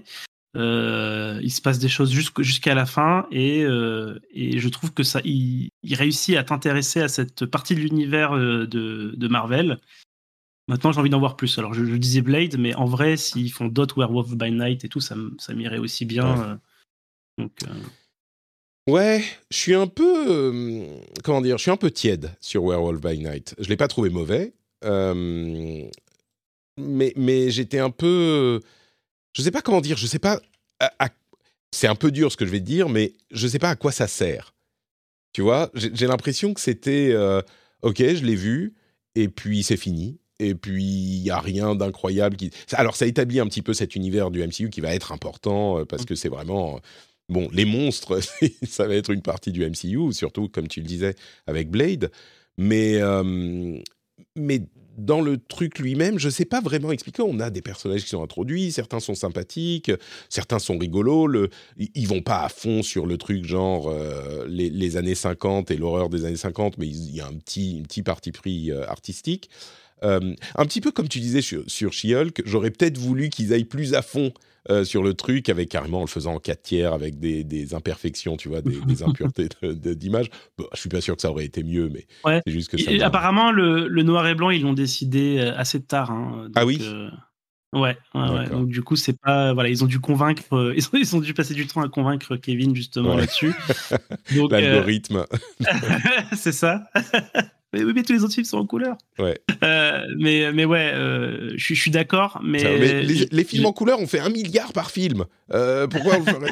Euh, il se passe des choses jusqu'- jusqu'à la fin et, euh, et je trouve que ça, il, il réussit à t'intéresser à cette partie de l'univers euh, de, de Marvel. Maintenant, j'ai envie d'en voir plus. Alors, je, je disais Blade, mais en vrai, s'ils font d'autres Werewolf by Night et tout, ça, m- ça m'irait aussi bien. Ouais. euh, donc, euh, Ouais, je suis un peu, euh, comment dire, je suis un peu tiède sur Werewolf by Night. Je l'ai pas trouvé mauvais, euh, mais mais j'étais un peu, je sais pas comment dire, je sais pas. À, à, c'est un peu dur ce que je vais te dire, mais je sais pas à quoi ça sert. Tu vois, j'ai, j'ai l'impression que c'était, euh, ok, je l'ai vu, et puis c'est fini. Et puis, il n'y a rien d'incroyable qui... Alors, ça établit un petit peu cet univers du M C U qui va être important, euh, parce que c'est vraiment... Bon, les monstres, ça va être une partie du M C U, surtout, comme tu le disais, avec Blade. Mais, euh, mais dans le truc lui-même, je ne sais pas vraiment expliquer. On a des personnages qui sont introduits, certains sont sympathiques, certains sont rigolos. Le, ils ne vont pas à fond sur le truc genre euh, les, les années cinquante et l'horreur des années cinquante, mais il y a un petit, un petit parti pris euh, artistique. Euh, un petit peu comme tu disais sur, sur She-Hulk, j'aurais peut-être voulu qu'ils aillent plus à fond euh, sur le truc, avec carrément en le faisant en quatre tiers, avec des, des imperfections, tu vois, des, des impuretés de, de, d'image. Bon, je suis pas sûr que ça aurait été mieux, mais Ouais. c'est juste que ça. Et, m'a... apparemment, le, le noir et blanc, ils l'ont décidé assez tard. Hein, donc, ah oui. Euh... Ouais, ouais, ouais. Donc du coup, c'est pas voilà, ils ont dû convaincre, euh, ils, ont, ils ont dû passer du temps à convaincre Kevin justement ouais. là-dessus. Donc, l'algorithme. Euh... c'est ça. mais oui, mais tous les autres films sont en couleur. Ouais. Euh, mais mais ouais, euh, je suis d'accord. Mais, ça, mais les, les films je... en couleur, on fait un milliard par film. Euh, pourquoi on le ferait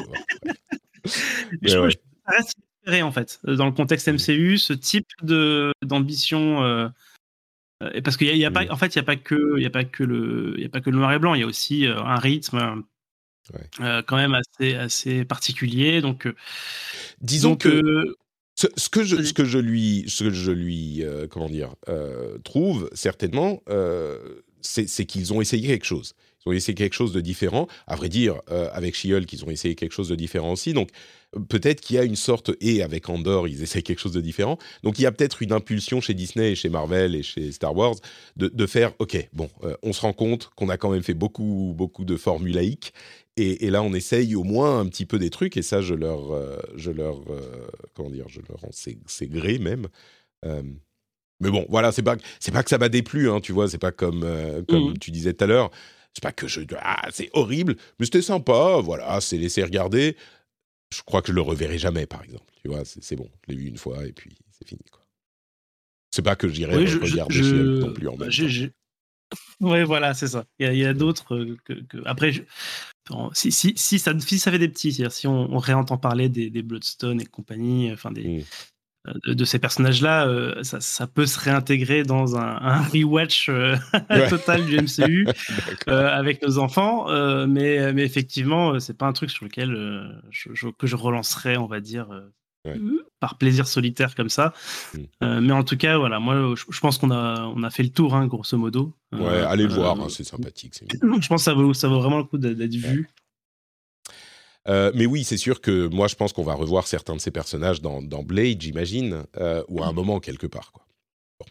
mais je, ouais. je, Ça reste inespéré en fait dans le contexte M C U, ce type de d'ambition. Euh, Et parce qu'il y a, il y a pas, mmh. en fait, il y a pas que, il y a pas que le, il y a pas que le noir et blanc. Il y a aussi euh, un rythme ouais. euh, quand même assez, assez particulier. Donc, euh, disons donc, que euh, ce, ce que je, ce que je lui, ce que je lui, euh, comment dire, euh, trouve certainement, euh, c'est, c'est qu'ils ont essayé quelque chose. Ils ont essayé quelque chose de différent. À vrai dire, euh, avec She-Hulk, ils ont essayé quelque chose de différent aussi. Donc, peut-être qu'il y a une sorte... Et avec Andor, ils essayent quelque chose de différent. Donc, il y a peut-être une impulsion chez Disney et chez Marvel et chez Star Wars de, de faire, OK, bon, euh, on se rend compte qu'on a quand même fait beaucoup, beaucoup de formulaïques. Et, et là, on essaye au moins un petit peu des trucs. Et ça, je leur... Euh, je leur euh, comment dire Je leur en c'est, c'est gré, même. Euh, mais bon, voilà, c'est pas, c'est pas que ça m'a déplu, hein, tu vois. C'est pas comme, euh, comme mmh. tu disais tout à l'heure. C'est pas que je... Ah, c'est horrible, mais c'était sympa, voilà, c'est laissé regarder. Je crois que je le reverrai jamais, par exemple. Tu vois, c'est, c'est bon, je l'ai vu une fois et puis c'est fini, quoi. C'est pas que j'irai oui, regarder je, je, non plus en même je, temps. Je... Oui, voilà, c'est ça. Il y a, il y a d'autres que... que... Après, je... si, si, si, ça, si ça fait des petits, c'est-à-dire si on, on réentend parler des, des Bloodstone et compagnie, enfin des... Mm. De, de ces personnages-là, euh, ça, ça peut se réintégrer dans un, un rewatch euh, ouais. total du M C U euh, avec nos enfants, euh, mais, mais effectivement, c'est pas un truc sur lequel euh, je, je, que je relancerai, on va dire, euh, ouais. par plaisir solitaire comme ça. Mm. Euh, mais en tout cas, voilà, moi, je, je pense qu'on a, on a fait le tour, hein, grosso modo. Ouais, euh, allez le voir, hein, c'est sympathique. C'est je pense que ça vaut, ça vaut vraiment le coup d'être, d'être ouais. vu. Euh, mais oui, c'est sûr que moi, je pense qu'on va revoir certains de ces personnages dans, dans Blade, j'imagine, euh, ou à un moment, quelque part, quoi. Bon.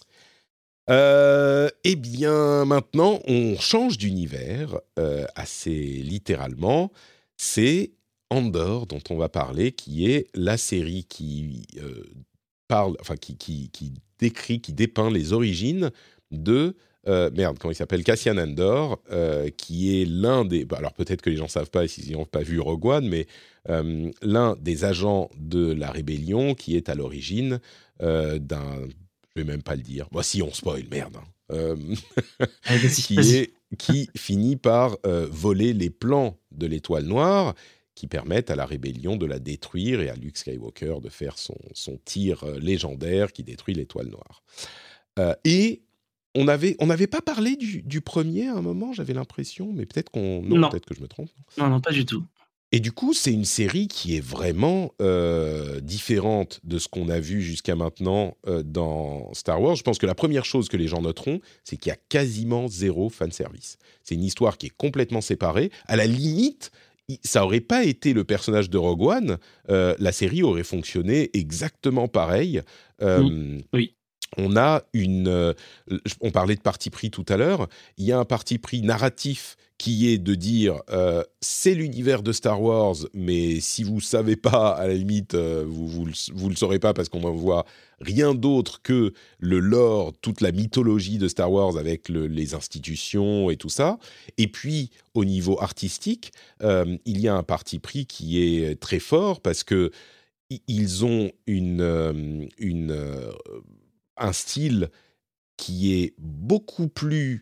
Euh, eh bien, maintenant, on change d'univers euh, assez littéralement. C'est Andor dont on va parler, qui est la série qui euh, parle, enfin, qui, qui, qui décrit, qui dépeint les origines de... Euh, merde, comment il s'appelle Cassian Andor, euh, qui est l'un des... Bah, alors peut-être que les gens ne savent pas s'ils n'ont pas vu Rogue One, mais euh, l'un des agents de la rébellion qui est à l'origine euh, d'un... Je vais même pas le dire. Bah si, on spoil, merde. Hein. Euh, Allez, qui, vas-y. est, qui finit par euh, voler les plans de l'Étoile Noire qui permettent à la rébellion de la détruire et à Luke Skywalker de faire son, son tir légendaire qui détruit l'Étoile Noire. Euh, et... On n'avait on avait pas parlé du, du premier à un moment, j'avais l'impression, mais peut-être qu'on... Non, non. Peut-être que je me trompe. Non, non, pas du tout. Et du coup, c'est une série qui est vraiment euh, différente de ce qu'on a vu jusqu'à maintenant euh, dans Star Wars. Je pense que la première chose que les gens noteront, c'est qu'il y a quasiment zéro fanservice. C'est une histoire qui est complètement séparée. À la limite, ça n'aurait pas été le personnage de Rogue One, euh, la série aurait fonctionné exactement pareil. Euh, mmh. Oui. On a une... Euh, on parlait de parti pris tout à l'heure. Il y a un parti pris narratif qui est de dire euh, c'est l'univers de Star Wars, mais si vous ne savez pas, à la limite, euh, vous, vous, vous le saurez pas parce qu'on ne voit rien d'autre que le lore, toute la mythologie de Star Wars avec le, les institutions et tout ça. Et puis, au niveau artistique, euh, il y a un parti pris qui est très fort parce que ils ont une... Euh, une euh, un style qui est beaucoup plus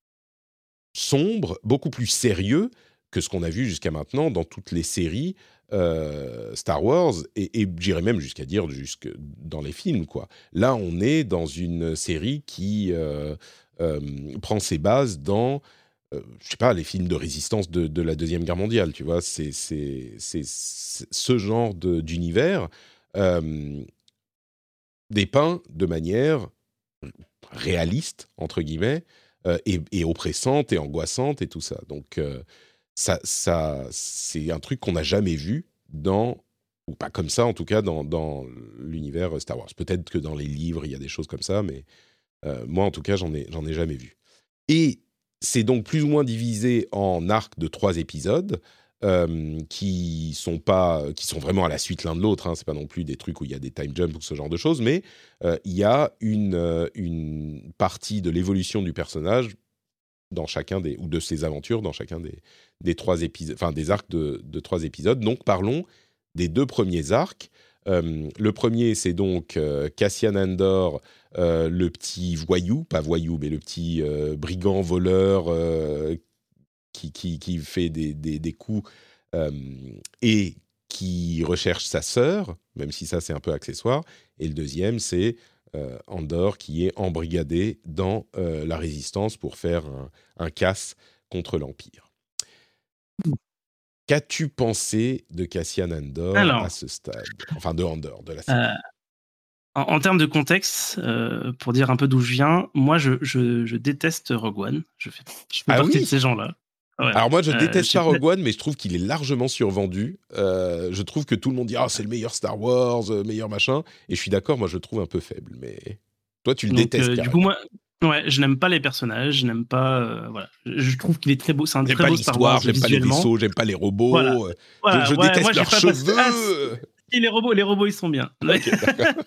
sombre, beaucoup plus sérieux que ce qu'on a vu jusqu'à maintenant dans toutes les séries euh, Star Wars, et, et j'irais même jusqu'à dire jusque dans les films, quoi. Là, on est dans une série qui euh, euh, prend ses bases dans, euh, je sais pas, les films de résistance de, de la Deuxième Guerre mondiale, tu vois, c'est, c'est, c'est, c'est ce genre de, d'univers euh, dépeint de manière réaliste, entre guillemets, euh, et, et oppressante et angoissante et tout ça. Donc, euh, ça, ça, c'est un truc qu'on n'a jamais vu dans, ou pas comme ça en tout cas, dans, dans l'univers Star Wars. Peut-être que dans les livres, il y a des choses comme ça, mais Euh, moi, en tout cas, j'en ai, j'en ai jamais vu. Et c'est donc plus ou moins divisé en arcs de trois épisodes euh, qui sont pas, qui sont vraiment à la suite l'un de l'autre. Hein. C'est pas non plus des trucs où il y a des time jumps ou ce genre de choses, mais euh, il y a une euh, une partie de l'évolution du personnage dans chacun des ou de ses aventures dans chacun des des trois épisodes, enfin des arcs de, de trois épisodes. Donc parlons des deux premiers arcs. Euh, le premier, c'est donc euh, Cassian Andor, euh, le petit voyou, pas voyou, mais le petit euh, brigand voleur euh, qui, qui, qui fait des, des, des coups euh, et qui recherche sa sœur, même si ça c'est un peu accessoire. Et le deuxième, c'est euh, Andor qui est embrigadé dans euh, la résistance pour faire un, un casse contre l'Empire. Qu'as-tu pensé de Cassian Andor Alors, à ce stade? Enfin, de Andor, de la série. Euh, en, en termes de contexte, euh, pour dire un peu d'où je viens, moi, je, je, je déteste Rogue One. Je fais, je fais Ah partie oui de ces gens-là. Ouais. Alors moi, je Euh, déteste j'ai pas pas- Rogue One, mais je trouve qu'il est largement survendu. Euh, je trouve que tout le monde dit « Ah, c'est le meilleur Star Wars, euh, meilleur machin », et je suis d'accord, moi je le trouve un peu faible, mais toi tu le Donc, détestes euh, du carrément. coup, moi, ouais, je n'aime pas les personnages, je n'aime pas. Euh, voilà. Je, je trouve qu'il est très beau. C'est un J'aime très pas beau Star Wars l'histoire, j'aime pas les visuellement. vaisseaux, j'aime pas les robots, Voilà. euh, Voilà, je, je ouais, déteste moi, j'ai leurs pas passé- cheveux. Ah, si, les robots, les robots, ils sont bien. Ok, d'accord.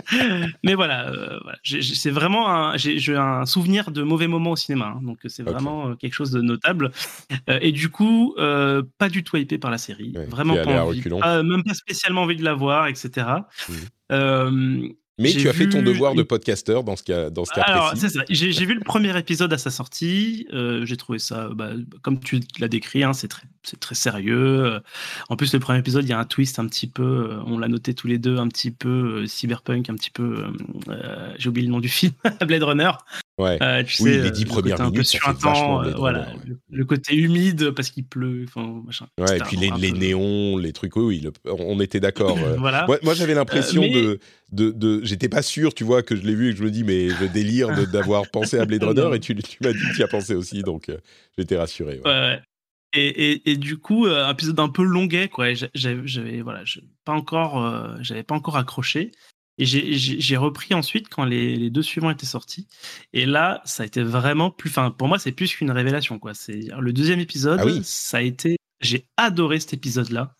Mais voilà, euh, voilà. J'ai- j'ai- c'est vraiment un, j'ai, j'ai un souvenir de mauvais moments au cinéma, hein, donc c'est Ok. vraiment euh, quelque chose de notable. Euh, et du coup, euh, pas du tout hypé par la série, Ouais, vraiment t'es allé pas à envie, reculons. pas- même pas spécialement envie de la voir, et cetera. Mhm. Euh, Mais j'ai tu as fait ton vu devoir de une- podcasteur dans ce cas, dans ce cas Alors, précis. c'est ça. J'ai, j'ai vu le premier épisode à sa sortie. euh, j'ai trouvé ça, bah, comme tu l'as décrit, hein, c'est très, c'est très sérieux. Euh, En plus, le premier épisode, il y a un twist un petit peu. euh, on l'a noté tous les deux, un petit peu euh, cyberpunk, un petit peu. euh, euh, j'ai oublié le nom du film, Blade Runner. Ouais. Euh, tu Oui, sais, les euh, dix le premières côté un peu minutes, ça fait vachement suintant, Blade euh, voilà, Runner, ouais. le, le côté humide parce qu'il pleut, enfin, machin. Ouais, et et cetera. puis les, Bon, un les peu- néons, les trucs, oui, oui, le- on était d'accord. euh. Voilà. Moi, moi, j'avais l'impression Euh, mais- de, de, de, j'étais pas sûr, tu vois, que je l'ai vu et que je me dis, mais je délire de- d'avoir pensé à Blade Runner, Non. et tu, tu m'as dit que tu y as pensé aussi, donc euh, j'étais rassuré. Ouais. Ouais, ouais. Et, et, et du coup, euh, un épisode un peu longuet, quoi. et j'a- J'avais, j'avais, voilà, je- pas encore, euh, j'avais pas encore accroché. Et j'ai, j'ai, j'ai repris ensuite quand les, les deux suivants étaient sortis. Et là, ça a été vraiment plus. Enfin, pour moi, c'est plus qu'une révélation, quoi. C'est le deuxième épisode. Ah oui. Ça a été. J'ai adoré cet épisode-là.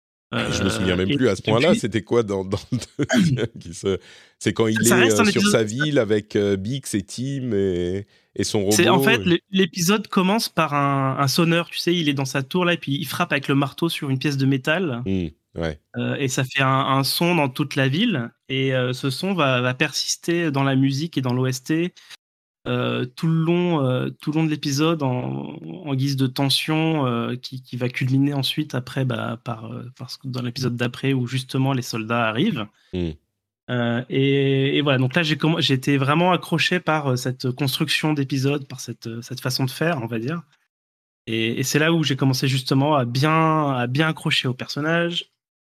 Et je me souviens même Euh, plus à ce et point-là, depuis- c'était quoi dans, dans le deuxième qui se... C'est quand il Ça est reste un euh, sur épisode- sa ville avec euh, Bix et Tim et, et son robot. C'est en fait et- l'é- l'épisode commence par un, un sonneur, tu sais, il est dans sa tour là et puis il frappe avec le marteau sur une pièce de métal. Hmm, ouais. Euh, et ça fait un, un son dans toute la ville. Et euh, ce son va, va persister dans la musique et dans l'O S T euh, tout, le long, euh, tout le long de l'épisode en, en guise de tension euh, qui, qui va culminer ensuite après bah, par, euh, parce que dans l'épisode d'après où justement les soldats arrivent. Hmm. Euh, et, et voilà, donc là j'ai comm- j'ai été vraiment accroché par euh, cette construction d'épisode, par cette, euh, cette façon de faire, on va dire. Et, et c'est là où j'ai commencé justement à bien, à bien accrocher au personnage.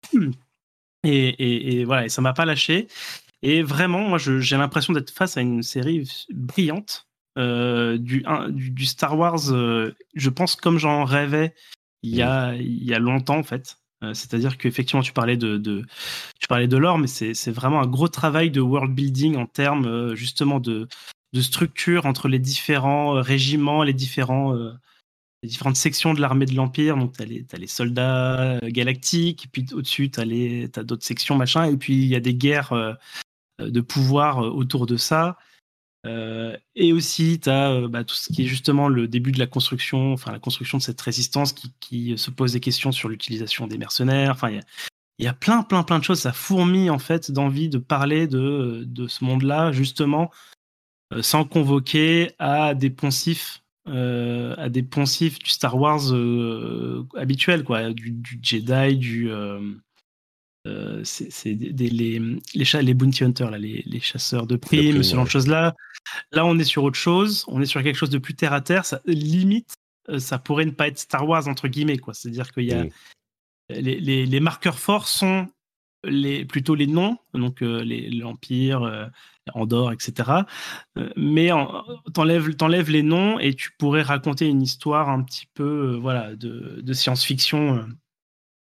Et, et, et voilà, et ça m'a pas lâché. Et vraiment, moi, je- j'ai l'impression d'être face à une série brillante euh, du, un- du, du Star Wars. euh, je pense comme j'en rêvais il y a, il y a longtemps en fait. Euh, C'est-à-dire qu'effectivement, tu parlais de, de, tu parlais de l'or, mais c'est c'est vraiment un gros travail de world building en termes euh, justement de, de structure entre les différents euh, régiments, les différents euh, les différentes sections de l'armée de l'Empire. Donc, tu as les, t'as les soldats euh, galactiques, et puis au-dessus, tu as d'autres sections, machin, et puis il y a des guerres euh, de pouvoir euh, autour de ça. Euh, et aussi, tu as euh, bah, tout ce qui est justement le début de la construction, enfin la construction de cette résistance qui, qui se pose des questions sur l'utilisation des mercenaires. Enfin, il y a, il y a plein, plein, plein de choses. Ça fourmille en fait d'envie de parler de, de ce monde-là, justement, euh, sans convoquer à des poncifs, euh, à des poncifs du Star Wars euh, habituel, quoi, du, du Jedi, du euh, euh, c'est c'est des, des- les les, cha- les bounty hunters là, les, les chasseurs de primes, primes, ce genre ouais. de choses là. Là, on est sur autre chose. On est sur quelque chose de plus terre à terre. Ça, limite, euh, ça pourrait ne pas être Star Wars entre guillemets, quoi. C'est-à-dire qu'il y a Mm. les, les, les marqueurs forts sont les, plutôt les noms, donc euh, les- l'Empire, euh, Andorre, et cetera. Euh, mais en- t'enlèves, t'enlèves les noms et tu pourrais raconter une histoire un petit peu euh, voilà, de, de science-fiction euh,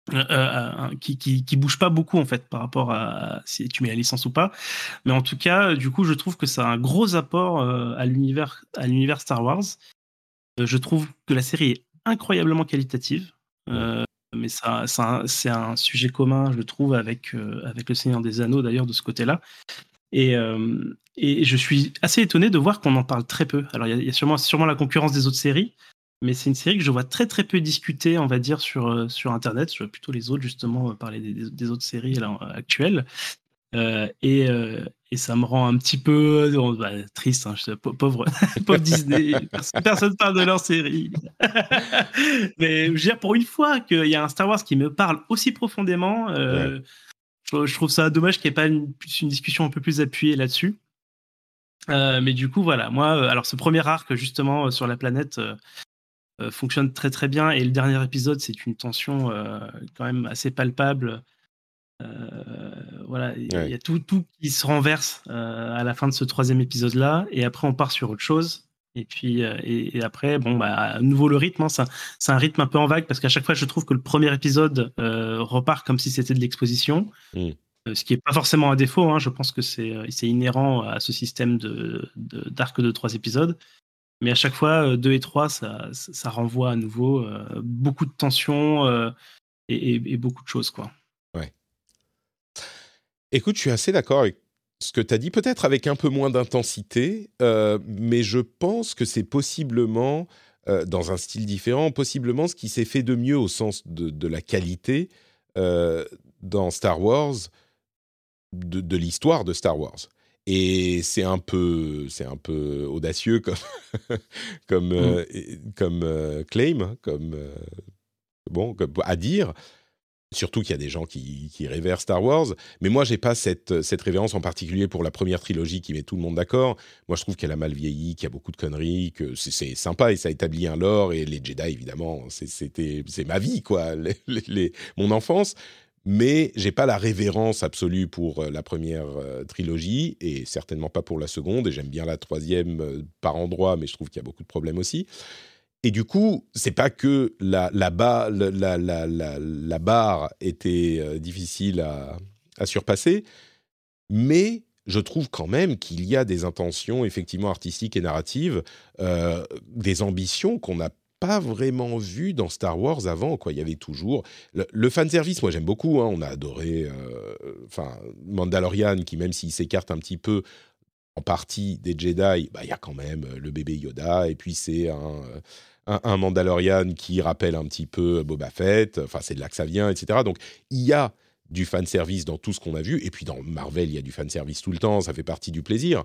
euh, euh, qui, qui qui bouge pas beaucoup en fait par rapport à si tu mets la licence ou pas. Mais en tout cas, du coup, je trouve que ça a un gros apport euh, à l'univers à l'univers Star Wars. Euh, je trouve que la série est incroyablement qualitative. Mm. Euh, mais ça, ça, c'est un sujet commun, je trouve, avec, euh, avec Le Seigneur des Anneaux, d'ailleurs, de ce côté-là. Et, euh, et je suis assez étonné de voir qu'on en parle très peu. Alors, il y a, y a sûrement, sûrement la concurrence des autres séries, mais c'est une série que je vois très très peu discutée, on va dire, sur, euh, sur Internet. Je vois plutôt les autres, justement, parler des, des, des autres séries là, actuelles. Euh, et, euh, et ça me rend un petit peu euh, bah, triste, hein, je sais, pauvre, pauvre Disney, personne ne parle de leur série. Mais je veux dire, pour une fois qu'il y a un Star Wars qui me parle aussi profondément, euh, Ouais. je, je trouve ça dommage qu'il n'y ait pas une, une discussion un peu plus appuyée là-dessus. Euh, mais du coup, voilà, moi, euh, alors ce premier arc, justement, euh, sur la planète, euh, euh, fonctionne très très bien. Et le dernier épisode, c'est une tension euh, quand même assez palpable. Euh, voilà, il y Ouais. a tout, tout qui se renverse euh, à la fin de ce troisième épisode-là, et après on part sur autre chose. Et puis euh, et, et après, bon, bah, à nouveau le rythme, hein, c'est, un, c'est un rythme un peu en vague parce qu'à chaque fois, je trouve que le premier épisode euh, repart comme si c'était de l'exposition, Mm. euh, ce qui est pas forcément un défaut. Hein, je pense que c'est, c'est inhérent à ce système de, de d'arc de trois épisodes. Mais à chaque fois, euh, deux et trois, ça, ça, ça renvoie à nouveau euh, beaucoup de tensions euh, et, et, et beaucoup de choses, quoi. Ouais. Écoute, je suis assez d'accord avec ce que tu as dit, peut-être avec un peu moins d'intensité, euh, mais je pense que c'est possiblement, euh, dans un style différent, possiblement ce qui s'est fait de mieux au sens de, de la qualité euh, dans Star Wars, de, de l'histoire de Star Wars. Et c'est un peu, c'est un peu audacieux comme, comme, Mm. euh, comme euh, claim, comme, euh, bon, comme à dire. Surtout qu'il y a des gens qui, qui révèrent Star Wars. Mais moi, j'ai pas cette, cette révérence en particulier pour la première trilogie qui met tout le monde d'accord. Moi, je trouve qu'elle a mal vieilli, qu'il y a beaucoup de conneries, que c'est, c'est sympa et ça établit un lore. Et les Jedi, évidemment, c'est, c'était, c'est ma vie, quoi, les, les, les, mon enfance. Mais j'ai pas la révérence absolue pour la première euh, trilogie et certainement pas pour la seconde. Et j'aime bien la troisième euh, par endroits, mais je trouve qu'il y a beaucoup de problèmes aussi. Et du coup, c'est pas que la, la, ba, la, la, la, la, la barre était euh, difficile à, à surpasser, mais je trouve quand même qu'il y a des intentions effectivement artistiques et narratives, euh, des ambitions qu'on n'a pas vraiment vues dans Star Wars avant, quoi. Il y avait toujours le, le fanservice. Moi, j'aime beaucoup. Hein, on a adoré, enfin, euh, Mandalorian, qui même s'il s'écarte un petit peu en partie des Jedi, bah, il y a quand même le bébé Yoda, et puis c'est un, un, un Mandalorian qui rappelle un petit peu Boba Fett, enfin c'est de là que ça vient, et cetera. Donc il y a du fanservice dans tout ce qu'on a vu, et puis dans Marvel, il y a du fanservice tout le temps, ça fait partie du plaisir.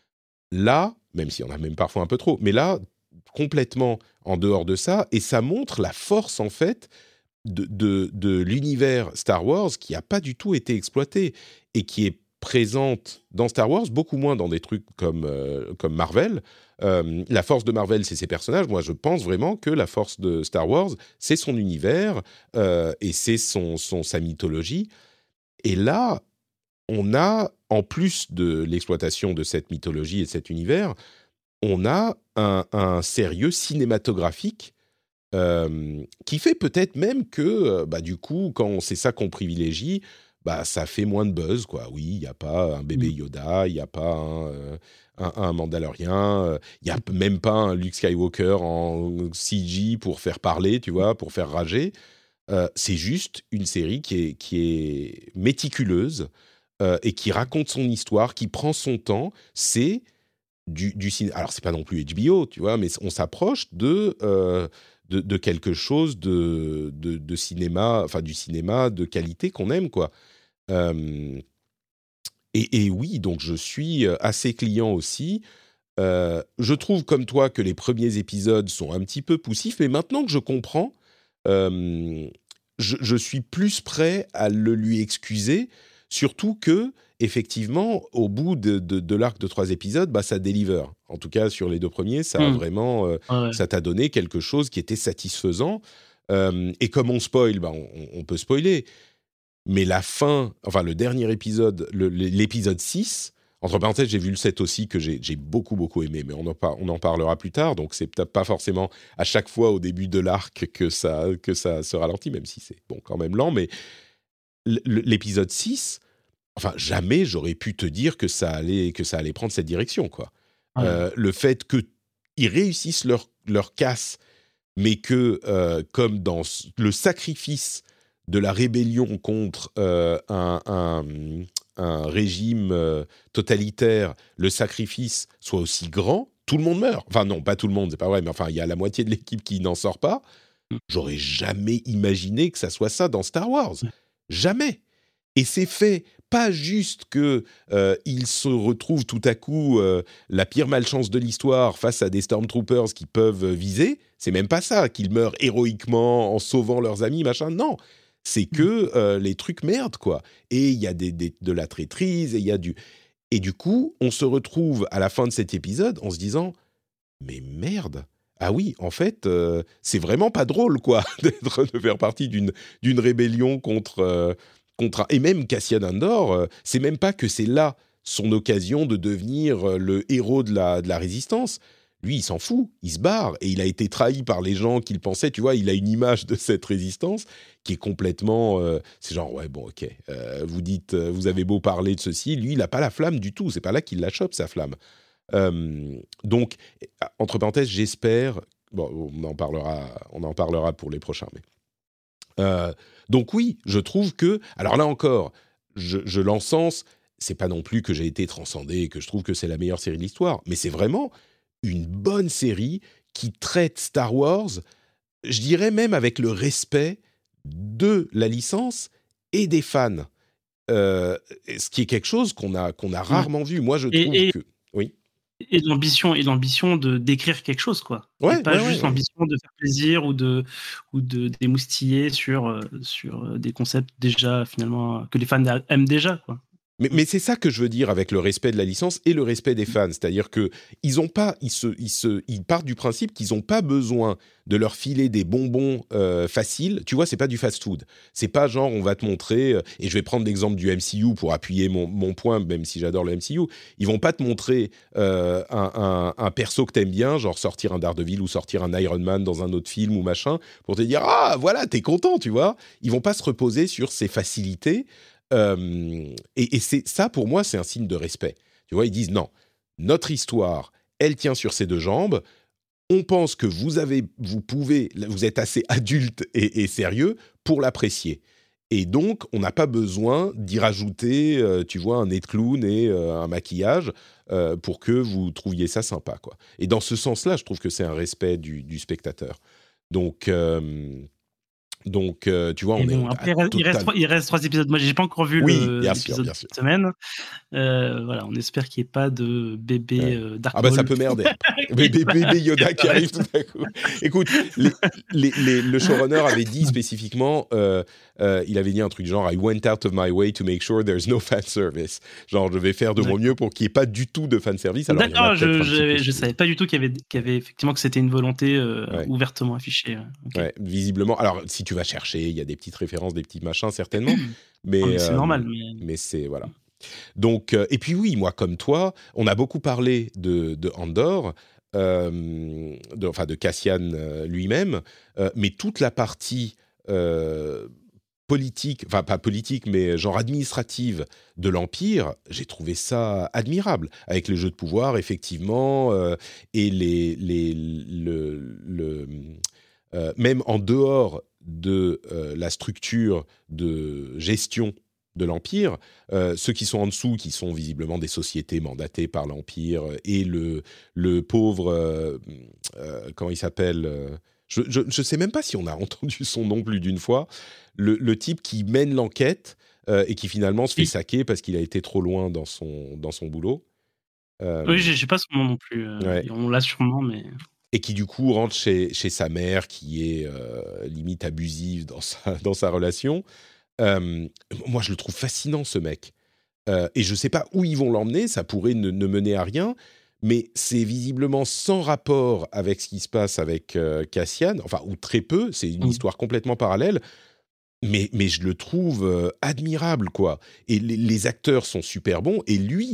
Là, même si on a même parfois un peu trop, mais là, complètement en dehors de ça, et ça montre la force en fait de, de, de l'univers Star Wars qui n'a pas du tout été exploité, et qui est présente dans Star Wars, beaucoup moins dans des trucs comme, euh, comme Marvel. Euh, la force de Marvel, c'est ses personnages. Moi, je pense vraiment que la force de Star Wars, c'est son univers euh, et c'est son, son, sa mythologie. Et là, on a, en plus de l'exploitation de cette mythologie et de cet univers, on a un, un sérieux cinématographique euh, qui fait peut-être même que, bah, du coup, quand c'est ça qu'on privilégie, bah, ça fait moins de buzz, quoi. Oui, il n'y a pas un bébé Yoda, il n'y a pas un, euh, un, un Mandalorien, il n'y a même pas un Luke Skywalker en C G pour faire parler, tu vois, pour faire rager. Euh, c'est juste une série qui est, qui est méticuleuse euh, et qui raconte son histoire, qui prend son temps. C'est du, du cinéma. Alors, c'est pas non plus H B O, tu vois, mais on s'approche de... Euh, De, de quelque chose de, de, de cinéma, enfin du cinéma de qualité qu'on aime, quoi. Euh, et, et oui, donc je suis assez client aussi. Euh, je trouve comme toi que les premiers épisodes sont un petit peu poussifs, mais maintenant que je comprends, euh, je, je suis plus prêt à le lui excuser, surtout que effectivement, au bout de, de, de l'arc de trois épisodes, bah, ça deliver. En tout cas, sur les deux premiers, ça a Mmh. vraiment, euh, Ouais. ça t'a donné quelque chose qui était satisfaisant. Euh, et comme on spoil, bah, on, on peut spoiler. Mais la fin, enfin le dernier épisode, le, l'épisode six, entre parenthèses, j'ai vu le sept aussi que j'ai, j'ai beaucoup, beaucoup aimé, mais on en, par, on en parlera plus tard, donc c'est peut-être pas forcément à chaque fois au début de l'arc que ça, que ça se ralentit, même si c'est bon, quand même lent, mais l'épisode six, enfin, jamais j'aurais pu te dire que ça allait, que ça allait prendre cette direction, quoi. Ouais. Euh, le fait qu'ils réussissent leur, leur casse, mais que, euh, comme dans le sacrifice de la rébellion contre euh, un, un, un régime euh, totalitaire, le sacrifice soit aussi grand, tout le monde meurt. Enfin non, pas tout le monde, c'est pas vrai, mais enfin, il y a la moitié de l'équipe qui n'en sort pas. J'aurais jamais imaginé que ça soit ça dans Star Wars. Jamais. Et c'est fait pas juste qu'ils euh, se retrouvent tout à coup euh, la pire malchance de l'histoire face à des Stormtroopers qui peuvent viser. C'est même pas ça, qu'ils meurent héroïquement en sauvant leurs amis, machin. Non, c'est que euh, les trucs merdent, quoi. Et il y a des, des, de la traîtrise, et il y a du... Et du coup, on se retrouve à la fin de cet épisode en se disant « Mais merde !» Ah oui, en fait, euh, c'est vraiment pas drôle, quoi, d'être, de faire partie d'une, d'une rébellion contre, euh, contre... Et même Cassian Andor, euh, c'est même pas que c'est là son occasion de devenir euh, le héros de la, de la résistance. Lui, il s'en fout, il se barre, et il a été trahi par les gens qu'il pensait, tu vois, il a une image de cette résistance qui est complètement... Euh, c'est genre, ouais, bon, ok, euh, vous dites, euh, vous avez beau parler de ceci, lui, il n'a pas la flamme du tout, c'est pas là qu'il la chope, sa flamme. Euh, donc, entre parenthèses, j'espère. Bon, on en parlera, on en parlera pour les prochains. Mais euh, donc oui, je trouve que. Alors là encore, je, je l'encense. C'est pas non plus que j'ai été transcendé et que je trouve que c'est la meilleure série de l'histoire, mais c'est vraiment une bonne série qui traite Star Wars. Je dirais même avec le respect de la licence et des fans, euh, ce qui est quelque chose qu'on a qu'on a rarement vu. Moi, je trouve et, et... que oui. Et l'ambition, et l'ambition de d'écrire quelque chose, quoi. Ouais, et pas ouais, juste ouais, l'ambition ouais. de faire plaisir ou de ou de d'émoustiller sur euh, sur des concepts déjà finalement que les fans aiment déjà, quoi. Mais, mais c'est ça que je veux dire avec le respect de la licence et le respect des fans, c'est-à-dire que ils ont pas, ils se, ils se, ils partent du principe qu'ils n'ont pas besoin de leur filer des bonbons euh, faciles. Tu vois, c'est pas du fast-food. C'est pas genre on va te montrer. Euh, et je vais prendre l'exemple du M C U pour appuyer mon, mon point, même si j'adore le M C U. Ils vont pas te montrer euh, un, un, un perso que t'aimes bien, genre sortir un Daredevil ou sortir un Iron Man dans un autre film ou machin, pour te dire ah voilà t'es content, tu vois. Ils vont pas se reposer sur ces facilités. Euh, et, et c'est ça pour moi c'est un signe de respect. Tu vois, ils disent non, notre histoire elle tient sur ses deux jambes, on pense que vous avez vous pouvez vous êtes assez adulte et, et sérieux pour l'apprécier, et donc on n'a pas besoin d'y rajouter euh, tu vois un nez de clown et euh, un maquillage euh, pour que vous trouviez ça sympa, quoi. Et dans ce sens là je trouve que c'est un respect du, du spectateur. Donc euh, Donc, euh, tu vois, on bon, est. Après, il, total... reste trois, il reste trois épisodes. Moi, j'ai pas encore vu oui, le, bien l'épisode sûr, bien de sûr. cette semaine. Euh, voilà, on espère qu'il n'y ait pas de bébé ouais. euh, Dark Ah bah ça peut merder. bébé, bébé Yoda qui arrive tout à coup. Écoute, les, les, les, le showrunner avait dit spécifiquement, euh, euh, il avait dit un truc genre I went out of my way to make sure there's no fan service. Genre, je vais faire de D'accord. mon mieux pour qu'il n'y ait pas du tout de fan service. Alors, D'accord, je je, je savais pas du tout qu'il y avait, qu'il y avait effectivement que c'était une volonté euh, ouais. ouvertement affichée. Okay. Ouais, visiblement. Alors, si tu vas chercher, il y a des petites références, des petits machins certainement, mais, oh, mais c'est euh, normal. Mais, mais c'est voilà. Donc, euh, et puis oui, moi comme toi, on a beaucoup parlé de, de Andor, euh, de, enfin de Cassian euh, lui-même, euh, mais toute la partie euh, politique, enfin pas politique, mais genre administrative de l'Empire, j'ai trouvé ça admirable, avec les jeux de pouvoir, effectivement, euh, et les, les, le, le, euh, même en dehors de euh, la structure de gestion de l'Empire, euh, ceux qui sont en dessous, qui sont visiblement des sociétés mandatées par l'Empire, et le, le pauvre, euh, euh, comment il s'appelle euh, je ne sais même pas si on a entendu son nom plus d'une fois, le, le type qui mène l'enquête euh, et qui finalement se fait oui. saquer parce qu'il a été trop loin dans son, dans son boulot. Euh, oui, je ne sais pas son nom non plus, euh, ouais. On l'a sûrement, mais... Et qui du coup rentre chez, chez sa mère, qui est euh, limite abusive dans sa, dans sa relation. Euh, moi, je le trouve fascinant, ce mec. Euh, et je ne sais pas où ils vont l'emmener, ça pourrait ne, ne mener à rien, mais c'est visiblement sans rapport avec ce qui se passe avec euh, Cassian, enfin, ou très peu, c'est une mmh. histoire complètement parallèle, mais, mais je le trouve euh, admirable, quoi. Et les, les acteurs sont super bons, et lui,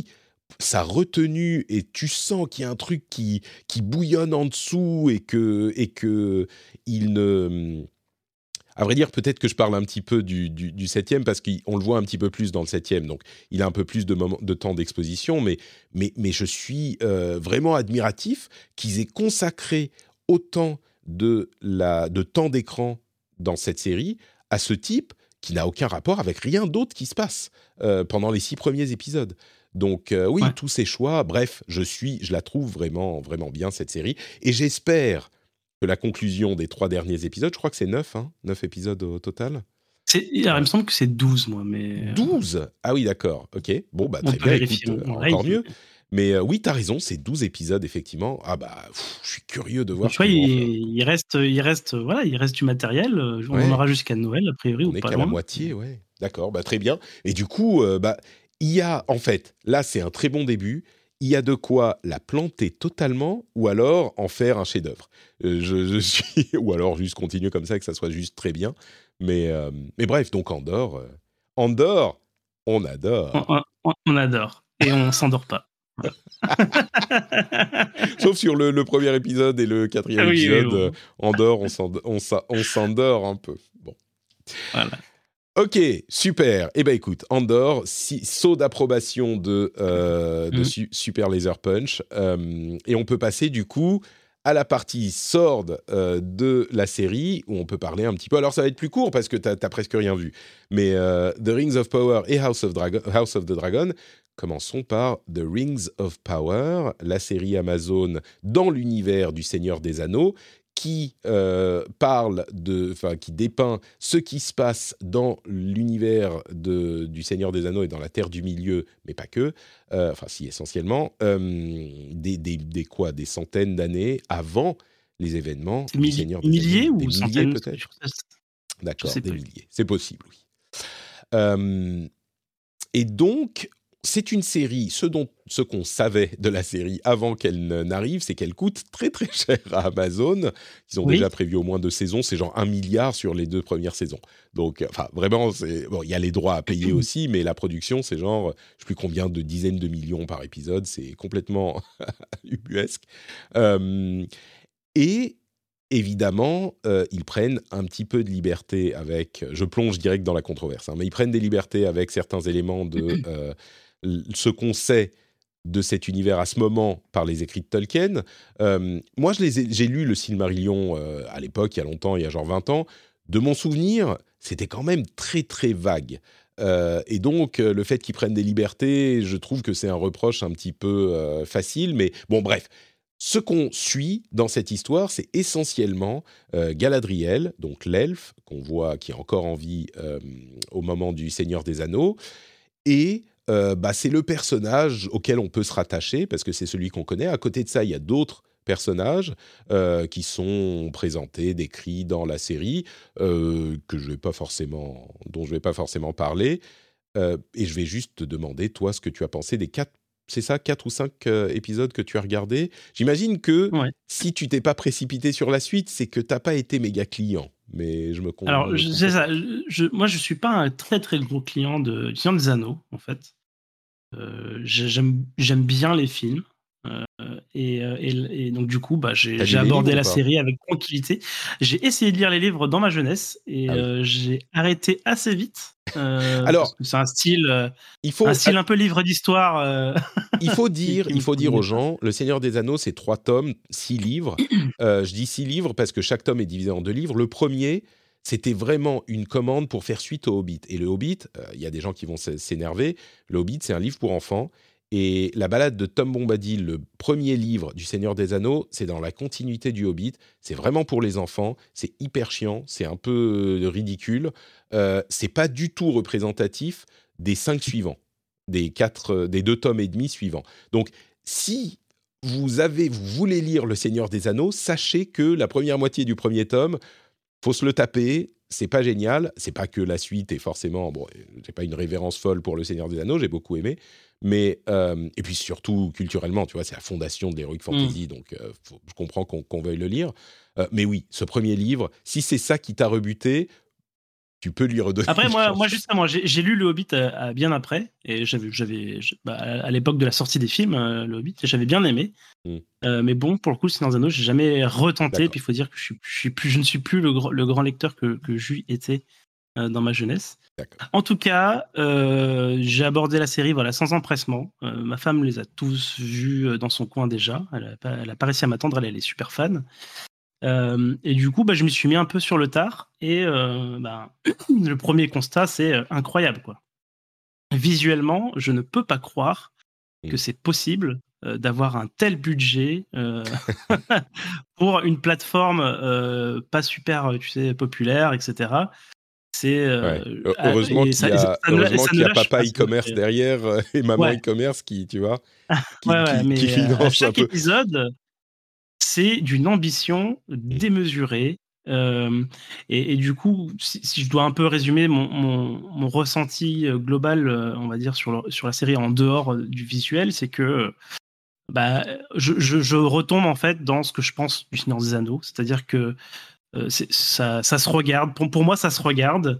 sa retenue, et tu sens qu'il y a un truc qui, qui bouillonne en dessous et que, et que il ne... À vrai dire, peut-être que je parle un petit peu du, du, du septième, parce qu'on le voit un petit peu plus dans le septième, donc il a un peu plus de, moment, de temps d'exposition, mais, mais, mais je suis euh, vraiment admiratif qu'ils aient consacré autant de, la, de temps d'écran dans cette série à ce type qui n'a aucun rapport avec rien d'autre qui se passe euh, pendant les six premiers épisodes. Donc euh, oui, ouais. tous ces choix, bref, je, suis, je la trouve vraiment, vraiment bien, cette série, et j'espère que la conclusion des trois derniers épisodes, je crois que c'est neuf, hein, neuf épisodes au total. C'est, alors, il me semble que c'est douze, moi. Mais... douze ? Ah oui, d'accord, ok. Bon, bah, très bien, écoute, euh, encore mieux. Mais euh, oui, t'as raison, c'est douze épisodes, effectivement. Ah bah, pff, je suis curieux de voir. Tu vois, il, il, reste, il, reste, voilà, il reste du matériel. On ouais. en aura jusqu'à Noël, a priori, On ou est pas qu'à loin. la moitié, ouais. D'accord, bah, très bien. Et du coup, euh, bah, il y a, en fait, là, c'est un très bon début. Il y a de quoi la planter totalement, ou alors en faire un chef-d'œuvre. Euh, je, je suis, ou alors juste continuer comme ça, que ça soit juste très bien. Mais, euh, mais bref, donc Andor, euh, Andor, on adore. On, on, on adore et on s'endort pas. Sauf sur le, le premier épisode et le quatrième oui, épisode, oui, bon. euh, Andor, on, s'endort, on, on s'endort un peu. Bon. Voilà. Ok, super. Eh ben écoute, Andor, si, saut d'approbation de, euh, de mmh. su, Super Laser Punch. Euh, et on peut passer du coup à la partie sword euh, de la série, où on peut parler un petit peu. Alors ça va être plus court parce que t'as, t'as presque rien vu. Mais euh, The Rings of Power et House of, Dragon, House of the Dragon, commençons par The Rings of Power, la série Amazon dans l'univers du Seigneur des Anneaux, qui euh, parle de, enfin, qui dépeint ce qui se passe dans l'univers de, du Seigneur des Anneaux et dans la Terre du Milieu, mais pas que, euh, enfin si essentiellement, euh, des, des, des quoi, des centaines d'années avant les événements Milli- du Seigneur des milliers Anneaux. Ou des milliers centaines, peut-être. D'accord, des pas. milliers, c'est possible, oui. Euh, et donc, c'est une série, ce, dont, ce qu'on savait de la série avant qu'elle n'arrive, c'est qu'elle coûte très très cher à Amazon. Ils ont oui. déjà prévu au moins deux saisons, c'est genre un milliard sur les deux premières saisons. Donc, enfin, vraiment, c'est... bon, il y a les droits à payer aussi, mais la production, c'est genre, je ne sais plus combien de dizaines de millions par épisode, c'est complètement ubuesque. Euh, et... Évidemment, euh, ils prennent un petit peu de liberté avec... Je plonge direct dans la controverse, hein, mais ils prennent des libertés avec certains éléments de euh, ce qu'on sait de cet univers à ce moment par les écrits de Tolkien. Euh, moi, je les ai, j'ai lu le Silmarillion euh, à l'époque, il y a longtemps, il y a genre vingt ans. De mon souvenir, c'était quand même très, très vague. Euh, et donc, euh, le fait qu'ils prennent des libertés, je trouve que c'est un reproche un petit peu euh, facile. Mais bon, bref... Ce qu'on suit dans cette histoire, c'est essentiellement euh, Galadriel, donc l'elfe qu'on voit qui est encore en vie euh, au moment du Seigneur des Anneaux, et euh, bah, c'est le personnage auquel on peut se rattacher parce que c'est celui qu'on connaît. À côté de ça, il y a d'autres personnages euh, qui sont présentés, décrits dans la série, euh, que je vais pas forcément, dont je ne vais pas forcément parler. Euh, et je vais juste te demander, toi, ce que tu as pensé des quatre. C'est ça, quatre ou cinq euh, épisodes que tu as regardés. J'imagine que ouais. si tu t'es pas précipité sur la suite, c'est que t'as pas été méga client. Mais je me compte. Alors, je, c'est ça. Je, moi, je suis pas un très très gros client de Seigneur des Anneaux, en fait. Euh, j'aime, j'aime bien les films. Euh, et, et, et donc du coup bah, j'ai, j'ai abordé la série avec tranquillité. J'ai essayé de lire les livres dans ma jeunesse et ah oui. euh, j'ai arrêté assez vite. Euh, Alors, parce que c'est un style, euh, il faut, un style un peu livre d'histoire. Euh, il faut dire, il faut dire aux gens, Le Seigneur des Anneaux, c'est trois tomes, six livres. euh, je dis six livres parce que chaque tome est divisé en deux livres. Le premier, c'était vraiment une commande pour faire suite au Hobbit. Et le Hobbit, il euh, y a des gens qui vont s'énerver. Le Hobbit, c'est un livre pour enfants. Et la balade de Tom Bombadil, le premier livre du Seigneur des Anneaux, c'est dans la continuité du Hobbit. C'est vraiment pour les enfants. C'est hyper chiant. C'est un peu ridicule. Euh, c'est pas du tout représentatif des cinq suivants, des quatre, des deux tomes et demi suivants. Donc, si vous avez, vous voulez lire Le Seigneur des Anneaux, sachez que la première moitié du premier tome, faut se le taper. C'est pas génial. C'est pas que la suite est forcément. Bon, j'ai pas une révérence folle pour Le Seigneur des Anneaux. J'ai beaucoup aimé. Mais, euh, et puis surtout, culturellement, tu vois, c'est la fondation de l'Heroic Fantasy, mmh. donc euh, faut, je comprends qu'on, qu'on veuille le lire. Euh, mais oui, ce premier livre, si c'est ça qui t'a rebuté, tu peux lui redonner. Après, une moi, chance. moi justement, j'ai, j'ai lu Le Hobbit à, à bien après, et j'avais, j'avais, bah, à l'époque de la sortie des films, euh, Le Hobbit, j'avais bien aimé. Mm. Euh, mais bon, pour le coup, le Seigneur des Anneaux, j'ai jamais retenté. D'accord. Puis il faut dire que je, suis, je, suis plus, je ne suis plus le, le grand lecteur que, que j'eus été euh, dans ma jeunesse. D'accord. En tout cas, euh, j'ai abordé la série voilà, sans empressement. Euh, ma femme les a tous vus dans son coin déjà. Elle n'a pas, elle a pas réussi à m'attendre, elle, elle est super fan. Euh, et du coup, bah, je me suis mis un peu sur le tard. Et euh, bah, le premier constat, c'est euh, incroyable, quoi. Visuellement, je ne peux pas croire mmh. que c'est possible euh, d'avoir un tel budget euh, pour une plateforme euh, pas super, tu sais, populaire, et cetera. C'est euh, ouais. heureusement qu'il y a, ça, heureusement qu'il y a papa e-commerce pas, derrière euh, et maman ouais. e-commerce qui, tu vois, qui, ouais, ouais, qui, mais qui finance à chaque un peu. épisode, c'est d'une ambition démesurée. Euh, et, et du coup, si, si je dois un peu résumer mon, mon, mon ressenti global, euh, on va dire, sur, le, sur la série en dehors euh, du visuel, c'est que bah, je, je, je retombe en fait dans ce que je pense du Seigneur des Anneaux. C'est-à-dire que euh, c'est, ça, ça se regarde. Pour, pour moi, ça se regarde.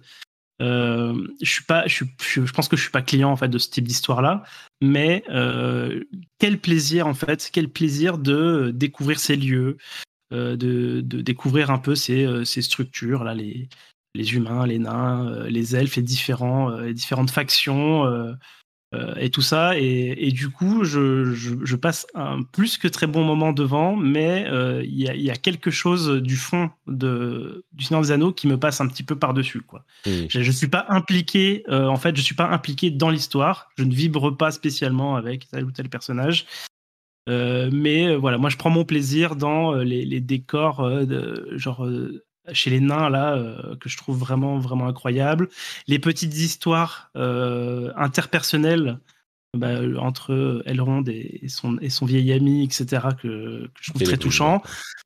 Euh, je suis pas, je, je, je pense que je suis pas client en fait de ce type d'histoire-là, mais euh, quel plaisir en fait, quel plaisir de découvrir ces lieux, euh, de, de découvrir un peu ces, ces structures là, les, les humains, les nains, euh, les elfes, les différents, euh, les différentes factions euh, euh, et tout ça. Et, et du coup, je, je, je passe un plus que très bon moment devant, mais il euh, y, a, y a quelque chose du fond de, du Seigneur des Anneaux qui me passe un petit peu par-dessus, quoi. Mmh. Je, je suis pas impliqué, euh, en fait, je suis pas impliqué dans l'histoire. Je ne vibre pas spécialement avec tel ou tel personnage. Euh, mais euh, voilà, moi, je prends mon plaisir dans euh, les, les décors, euh, de, genre euh, chez les nains là, euh, que je trouve vraiment vraiment incroyable. Les petites histoires euh, interpersonnelles bah, entre Elrond et son et son vieil ami, et cetera, que, que je trouve et très touchant.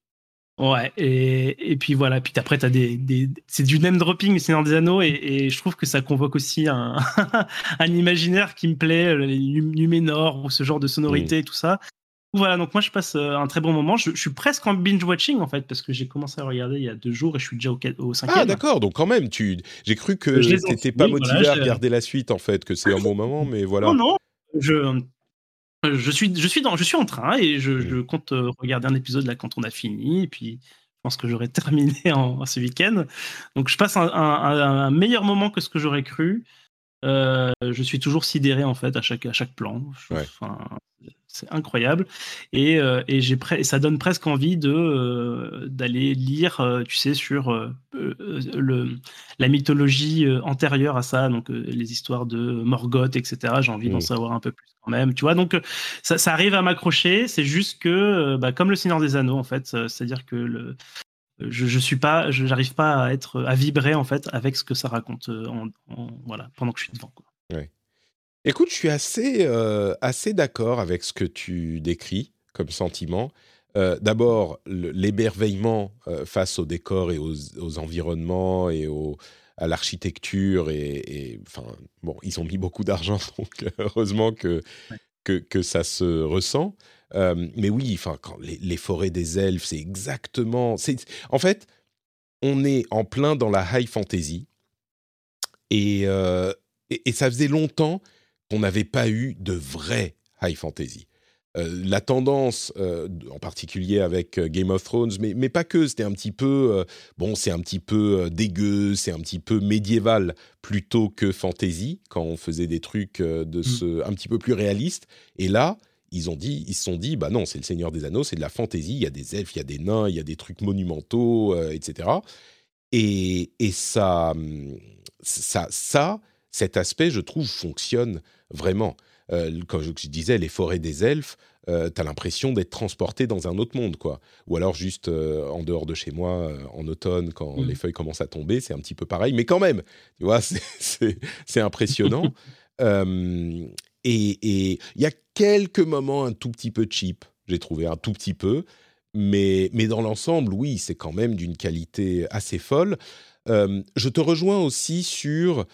Ouais, et, et puis voilà, puis après t'as des, des c'est du name dropping, le Seigneur des Anneaux, et, et je trouve que ça convoque aussi un, un imaginaire qui me plaît, les Numénor ou ce genre de sonorité mmh. et tout ça. Voilà, donc moi je passe un très bon moment. Je, je suis presque en binge-watching en fait, parce que j'ai commencé à regarder il y a deux jours et je suis déjà au, au cinquième. Ah d'accord, donc quand même, tu... j'ai cru que tu n'étais pas motivé voilà, à regarder la suite en fait, que c'est un bon moment, mais voilà. Non, non, je, je, suis, je, suis, dans, je suis en train et je, mmh. je compte regarder un épisode là quand on a fini, et puis je pense que j'aurai terminé en, ce week-end. Donc je passe un, un, un meilleur moment que ce que j'aurais cru. Euh, je suis toujours sidéré en fait à chaque, à chaque plan. Je, ouais. Enfin, c'est incroyable et, euh, et j'ai pre- ça donne presque envie de euh, d'aller lire, euh, tu sais, sur euh, le la mythologie euh, antérieure à ça, donc euh, les histoires de Morgoth, et cetera. J'ai envie mmh. d'en savoir un peu plus quand même, tu vois. Donc ça, ça arrive à m'accrocher. C'est juste que, euh, bah, comme le Seigneur des Anneaux en fait, c'est-à-dire que le Je, je suis pas, je n'arrive pas à être, à vibrer en fait avec ce que ça raconte en, en, voilà, pendant que je suis devant, quoi. Ouais. Écoute, je suis assez, euh, assez d'accord avec ce que tu décris comme sentiment. Euh, d'abord, le, l'émerveillement euh, face au décor et aux, aux environnements et au, à l'architecture. Et, et, enfin, bon, ils ont mis beaucoup d'argent, donc heureusement que, ouais. que, que ça se ressent. Euh, mais oui, enfin, quand les, les forêts des elfes, c'est exactement... C'est, en fait, on est en plein dans la high fantasy. Et, euh, et, et ça faisait longtemps qu'on n'avait pas eu de vraie high fantasy. Euh, la tendance, euh, en particulier avec euh, Game of Thrones, mais, mais pas que, c'était un petit peu... Euh, bon, c'est un petit peu euh, dégueu, c'est un petit peu médiéval plutôt que fantasy, quand on faisait des trucs euh, de ce, un petit peu plus réalistes. Et là... Ils ont dit, ils se sont dit, bah non, c'est le Seigneur des Anneaux, c'est de la fantaisie. Il y a des elfes, il y a des nains, il y a des trucs monumentaux, euh, et cetera. Et, et ça, ça, ça, cet aspect, je trouve, fonctionne vraiment. Euh, comme je, je disais, les forêts des elfes, euh, t'as l'impression d'être transporté dans un autre monde, quoi. Ou alors juste euh, en dehors de chez moi, euh, en automne, quand mmh. les feuilles commencent à tomber, c'est un petit peu pareil. Mais quand même, tu vois, c'est, c'est, c'est impressionnant. euh, Et il y a quelques moments un tout petit peu cheap, j'ai trouvé un tout petit peu, mais, mais dans l'ensemble, oui, c'est quand même d'une qualité assez folle. Euh, je te rejoins aussi sur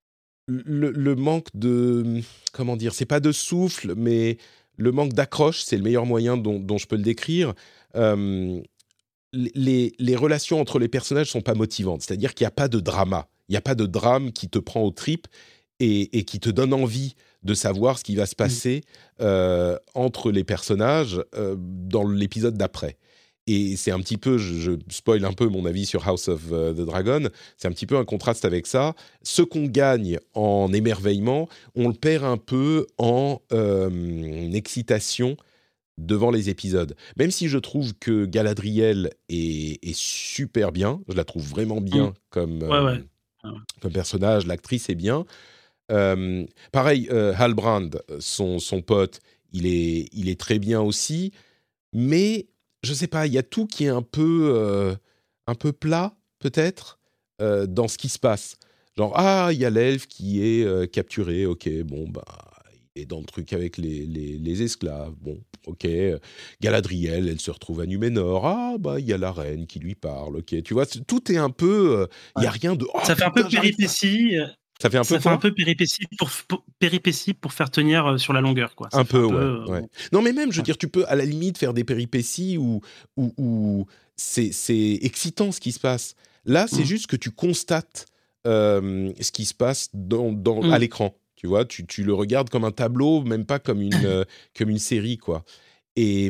le, le manque de... Comment dire ? C'est pas de souffle, mais le manque d'accroche, c'est le meilleur moyen dont, dont je peux le décrire. Euh, les, les relations entre les personnages ne sont pas motivantes, c'est-à-dire qu'il n'y a pas de drama. Il n'y a pas de drame qui te prend aux tripes et, et qui te donne envie de savoir ce qui va se passer euh, entre les personnages euh, dans l'épisode d'après. Et c'est un petit peu, je, je spoil un peu mon avis sur House of uh, the Dragon, c'est un petit peu un contraste avec ça. Ce qu'on gagne en émerveillement, on le perd un peu en euh, excitation devant les épisodes. Même si je trouve que Galadriel est, est super bien, je la trouve vraiment bien mmh. comme, ouais, euh, ouais. Ouais. comme personnage, l'actrice est bien. Euh, pareil, euh, Halbrand, son, son pote, il est, il est très bien aussi, mais je sais pas, il y a tout qui est un peu, euh, un peu plat, peut-être, euh, dans ce qui se passe. Genre, ah, il y a l'elfe qui est euh, capturé, ok, bon, bah, il est dans le truc avec les, les, les esclaves, bon, ok. Galadriel, elle se retrouve à Numénor, ah, bah, il y a la reine qui lui parle, ok. Tu vois, tout est un peu, il euh, n'y a ouais. rien de... Oh, ça fait putain, un peu péripétie. Ça fait un peu ça fait un peu péripétie pour, pour, péripétie pour faire tenir euh, sur la longueur, quoi. Ça un fait peu, un peu, ouais, euh, ouais. bon. Non, mais même, je veux ouais. dire, tu peux à la limite faire des péripéties où, où, où c'est, c'est excitant ce qui se passe. Là, c'est mmh. juste que tu constates euh, ce qui se passe dans, dans, mmh. à l'écran. Tu vois, tu, tu le regardes comme un tableau, même pas comme une, euh, comme une série, quoi. Et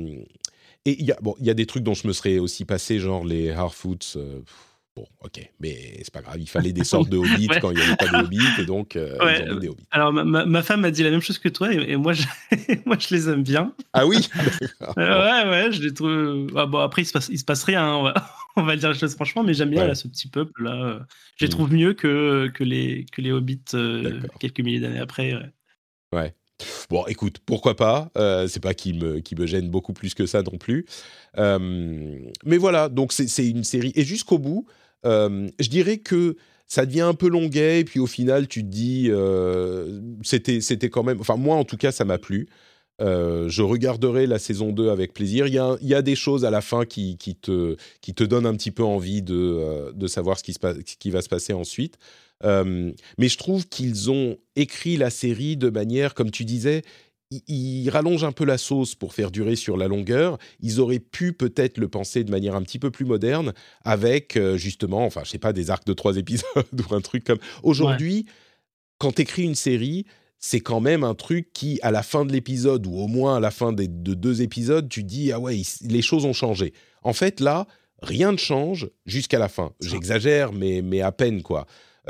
il y a bon, il y a des trucs dont je me serais aussi passé, genre les Harfoots. Euh, Bon, ok, mais c'est pas grave, il fallait des sortes de hobbits ouais. quand il n'y avait pas de hobbits, et donc euh, ouais. ils ont mis des hobbits. Alors, ma, ma, ma femme m'a dit la même chose que toi, et, et moi, je, moi, je les aime bien. Ah oui euh, Ouais, ouais, je les trouve... Ah, bon, après, il se passe, il se passe rien, hein, on, va, on va le dire les choses franchement, mais j'aime bien ouais. là, ce petit peuple-là. Je les mmh. trouve mieux que, que, les, que les hobbits euh, quelques milliers d'années après. Ouais. ouais. Bon, écoute, pourquoi pas, euh, c'est pas qui me, qui me gêne beaucoup plus que ça non plus. Euh, mais voilà, donc c'est, c'est une série, et jusqu'au bout, Euh, je dirais que ça devient un peu longuet, et puis au final, tu te dis, euh, c'était, c'était quand même... Enfin, moi, en tout cas, ça m'a plu. Euh, je regarderai la saison deux avec plaisir. Il y a, il y a des choses à la fin qui, qui, te, qui te donnent un petit peu envie de, euh, de savoir ce qui, se passe, ce qui va se passer ensuite. Euh, mais je trouve qu'ils ont écrit la série de manière, comme tu disais... Ils rallongent un peu la sauce pour faire durer sur la longueur. Ils auraient pu peut-être le penser de manière un petit peu plus moderne avec, euh, justement, enfin, je sais pas, des arcs de trois épisodes ou un truc comme... Aujourd'hui, ouais. quand tu écris une série, c'est quand même un truc qui, à la fin de l'épisode, ou au moins à la fin des, de deux épisodes, tu dis « Ah ouais, il, les choses ont changé ». En fait, là, rien ne change jusqu'à la fin. Ça. J'exagère, mais, mais à peine, quoi.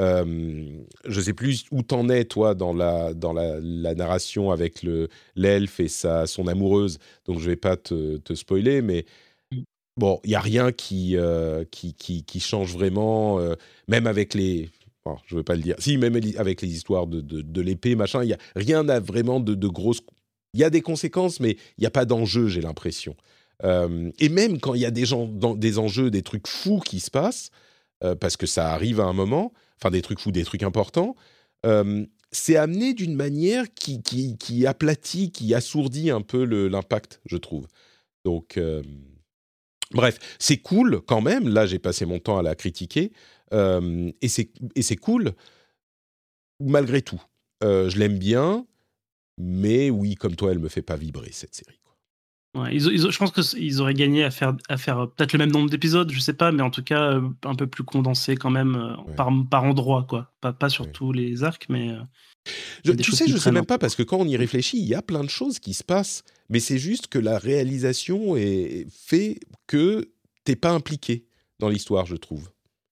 Euh, je sais plus où t'en es toi dans la dans la, la narration avec le l'elfe et sa son amoureuse, donc je vais pas te, te spoiler, mais bon, il y a rien qui, euh, qui qui qui change vraiment, euh, même avec les, bon, je veux pas le dire, si même avec les histoires de de, de l'épée machin, il y a rien n'a vraiment de, de grosses, il y a des conséquences, mais il y a pas d'enjeu, j'ai l'impression. Euh, et même quand il y a des gens dans des enjeux, des trucs fous qui se passent, euh, parce que ça arrive à un moment. Enfin, des trucs fous, des trucs importants, euh, c'est amené d'une manière qui, qui, qui aplatit, qui assourdit un peu le, l'impact, je trouve. Donc, euh, bref, c'est cool quand même. Là, j'ai passé mon temps à la critiquer. Euh, et, c'est, et c'est cool, malgré tout. Euh, je l'aime bien, mais oui, comme toi, elle ne me fait pas vibrer, cette série. Ouais, ils, ils, je pense qu'ils auraient gagné à faire, à faire peut-être le même nombre d'épisodes, je sais pas, mais en tout cas euh, un peu plus condensé quand même euh, ouais. par, par endroit, quoi. Pas, pas sur ouais. tous les arcs, mais... Euh, je, tu sais, je sais même pas, parce que quand on y réfléchit, il y a plein de choses qui se passent, mais c'est juste que la réalisation est, fait que t'es pas impliqué dans l'histoire, je trouve.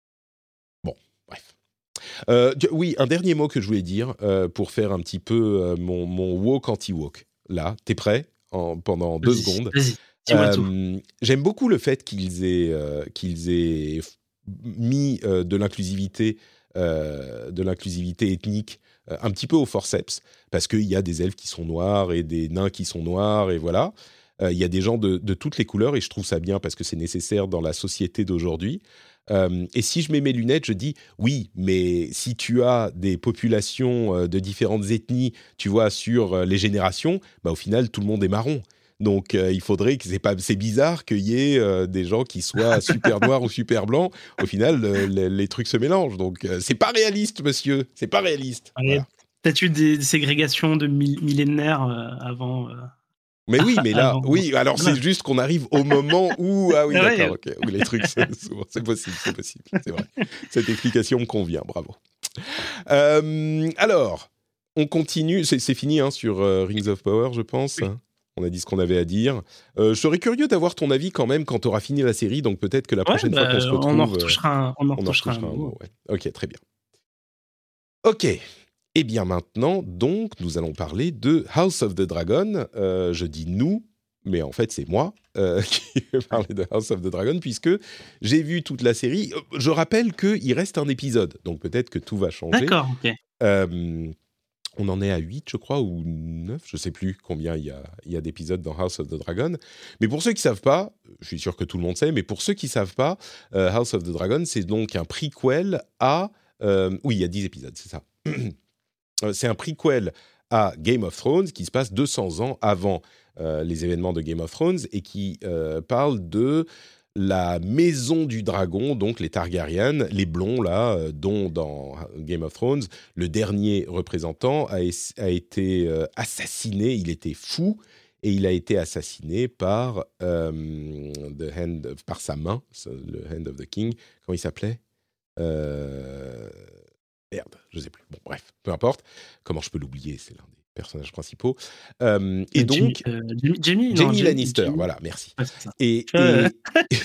Bon, bref. Euh, oui, un dernier mot que je voulais dire, euh, pour faire un petit peu euh, mon, mon woke anti-woke. Là, t'es prêt ? En, pendant deux vas-y, secondes. Vas-y, dis-moi euh, tout. J'aime beaucoup le fait qu'ils aient, euh, qu'ils aient mis euh, de l'inclusivité, euh, de l'inclusivité ethnique euh, un petit peu au forceps, parce qu'il y a des elfes qui sont noirs et des nains qui sont noirs, et voilà. Euh, il y a des gens de, de toutes les couleurs, et je trouve ça bien parce que c'est nécessaire dans la société d'aujourd'hui. Euh, et si je mets mes lunettes, je dis oui, mais si tu as des populations euh, de différentes ethnies, tu vois, sur euh, les générations, bah, au final, tout le monde est marron. Donc, euh, il faudrait que c'est pas, c'est bizarre qu'il y ait euh, des gens qui soient super noirs ou super blancs. Au final, euh, les, les trucs se mélangent. Donc, euh, c'est pas réaliste, monsieur. C'est pas réaliste. Il y a peut-être eu des ségrégations de millénaires euh, avant. Euh... Mais oui, mais là, Avant. oui, alors c'est Voilà. juste qu'on arrive au moment où, ah oui, Ouais. d'accord, ok, où les trucs, c'est, souvent, c'est possible, c'est possible, c'est vrai. Cette explication me convient, bravo. Euh, alors, on continue, c'est, c'est fini hein, sur euh, Rings of Power, je pense. Oui. On a dit ce qu'on avait à dire. Euh, je serais curieux d'avoir ton avis quand même quand tu auras fini la série, donc peut-être que la Ouais, prochaine fois bah, qu'on se retrouve, on en euh, retouchera un, on en on en retouchera un retouchera un mot. mot. Ouais. Ok, très bien. Ok. Et bien maintenant, donc, nous allons parler de House of the Dragon. Euh, je dis nous, mais en fait, c'est moi euh, qui vais parler de House of the Dragon, puisque j'ai vu toute la série. Je rappelle qu'il reste un épisode, donc peut-être que tout va changer. D'accord, ok. Euh, on en est à huit, je crois, ou neuf, je ne sais plus combien il y a, il y a d'épisodes dans House of the Dragon. Mais pour ceux qui ne savent pas, je suis sûr que tout le monde sait, mais pour ceux qui ne savent pas, euh, House of the Dragon, c'est donc un prequel à... Euh, oui, il y a dix épisodes, c'est ça. C'est un prequel à Game of Thrones qui se passe deux cents ans avant euh, les événements de Game of Thrones et qui euh, parle de la maison du dragon, donc les Targaryen, les blonds là, euh, dont dans Game of Thrones, le dernier représentant a, es- a été euh, assassiné, il était fou et il a été assassiné par, euh, the hand of- par sa main, le Hand of the King, comment il s'appelait euh, Merde, je sais plus. Bon, bref, peu importe. Comment je peux l'oublier? C'est l'un des personnages principaux. Euh, et Euh, Jamie, donc, euh, Jamie, Jamie, non, Jamie Jamie, Lannister, Jamie. voilà, merci. Ouais, c'est ça. Et, Euh, et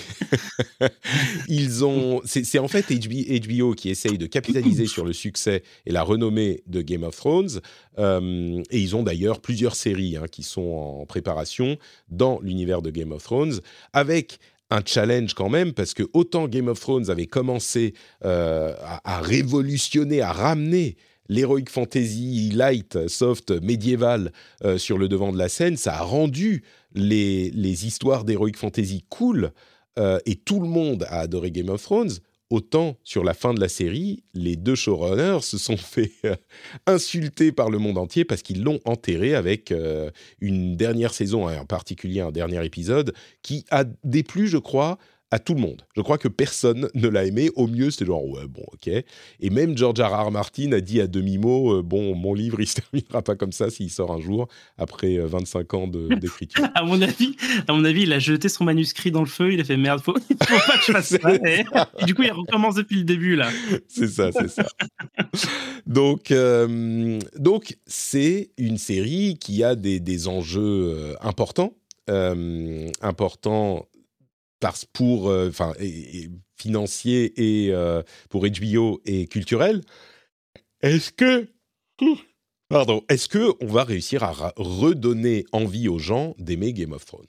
ils ont, c'est, c'est en fait H B- H B O qui essaye de capitaliser sur le succès et la renommée de Game of Thrones. Euh, et ils ont d'ailleurs plusieurs séries hein, qui sont en préparation dans l'univers de Game of Thrones, avec un challenge quand même, parce que autant Game of Thrones avait commencé euh, à, à révolutionner, à ramener l'heroic fantasy light, soft, médiéval euh, sur le devant de la scène, ça a rendu les, les histoires d'heroic fantasy cool, euh, et tout le monde a adoré Game of Thrones. Autant sur la fin de la série, les deux showrunners se sont fait euh, insulter par le monde entier parce qu'ils l'ont enterré avec euh, une dernière saison, en particulier un dernier épisode, qui a déplu, je crois, à tout le monde. Je crois que personne ne l'a aimé. Au mieux, c'était genre, ouais, bon, ok. Et même George R. R. Martin a dit à demi-mot, euh, bon, mon livre, il se terminera pas comme ça s'il sort un jour, après euh, vingt-cinq ans de, d'écriture. à mon avis, à mon avis, il a jeté son manuscrit dans le feu. Il a fait merde, faut, il faut pas que je fasse ça. Et, et du coup, il recommence depuis le début là. C'est ça, c'est ça. Donc, euh, donc, c'est une série qui a des, des enjeux euh, importants, euh, importants parce pour, enfin, euh, financiers et euh, pour H B O et culturels. Est-ce que, pardon, est-ce que on va réussir à ra- redonner envie aux gens d'aimer Game of Thrones?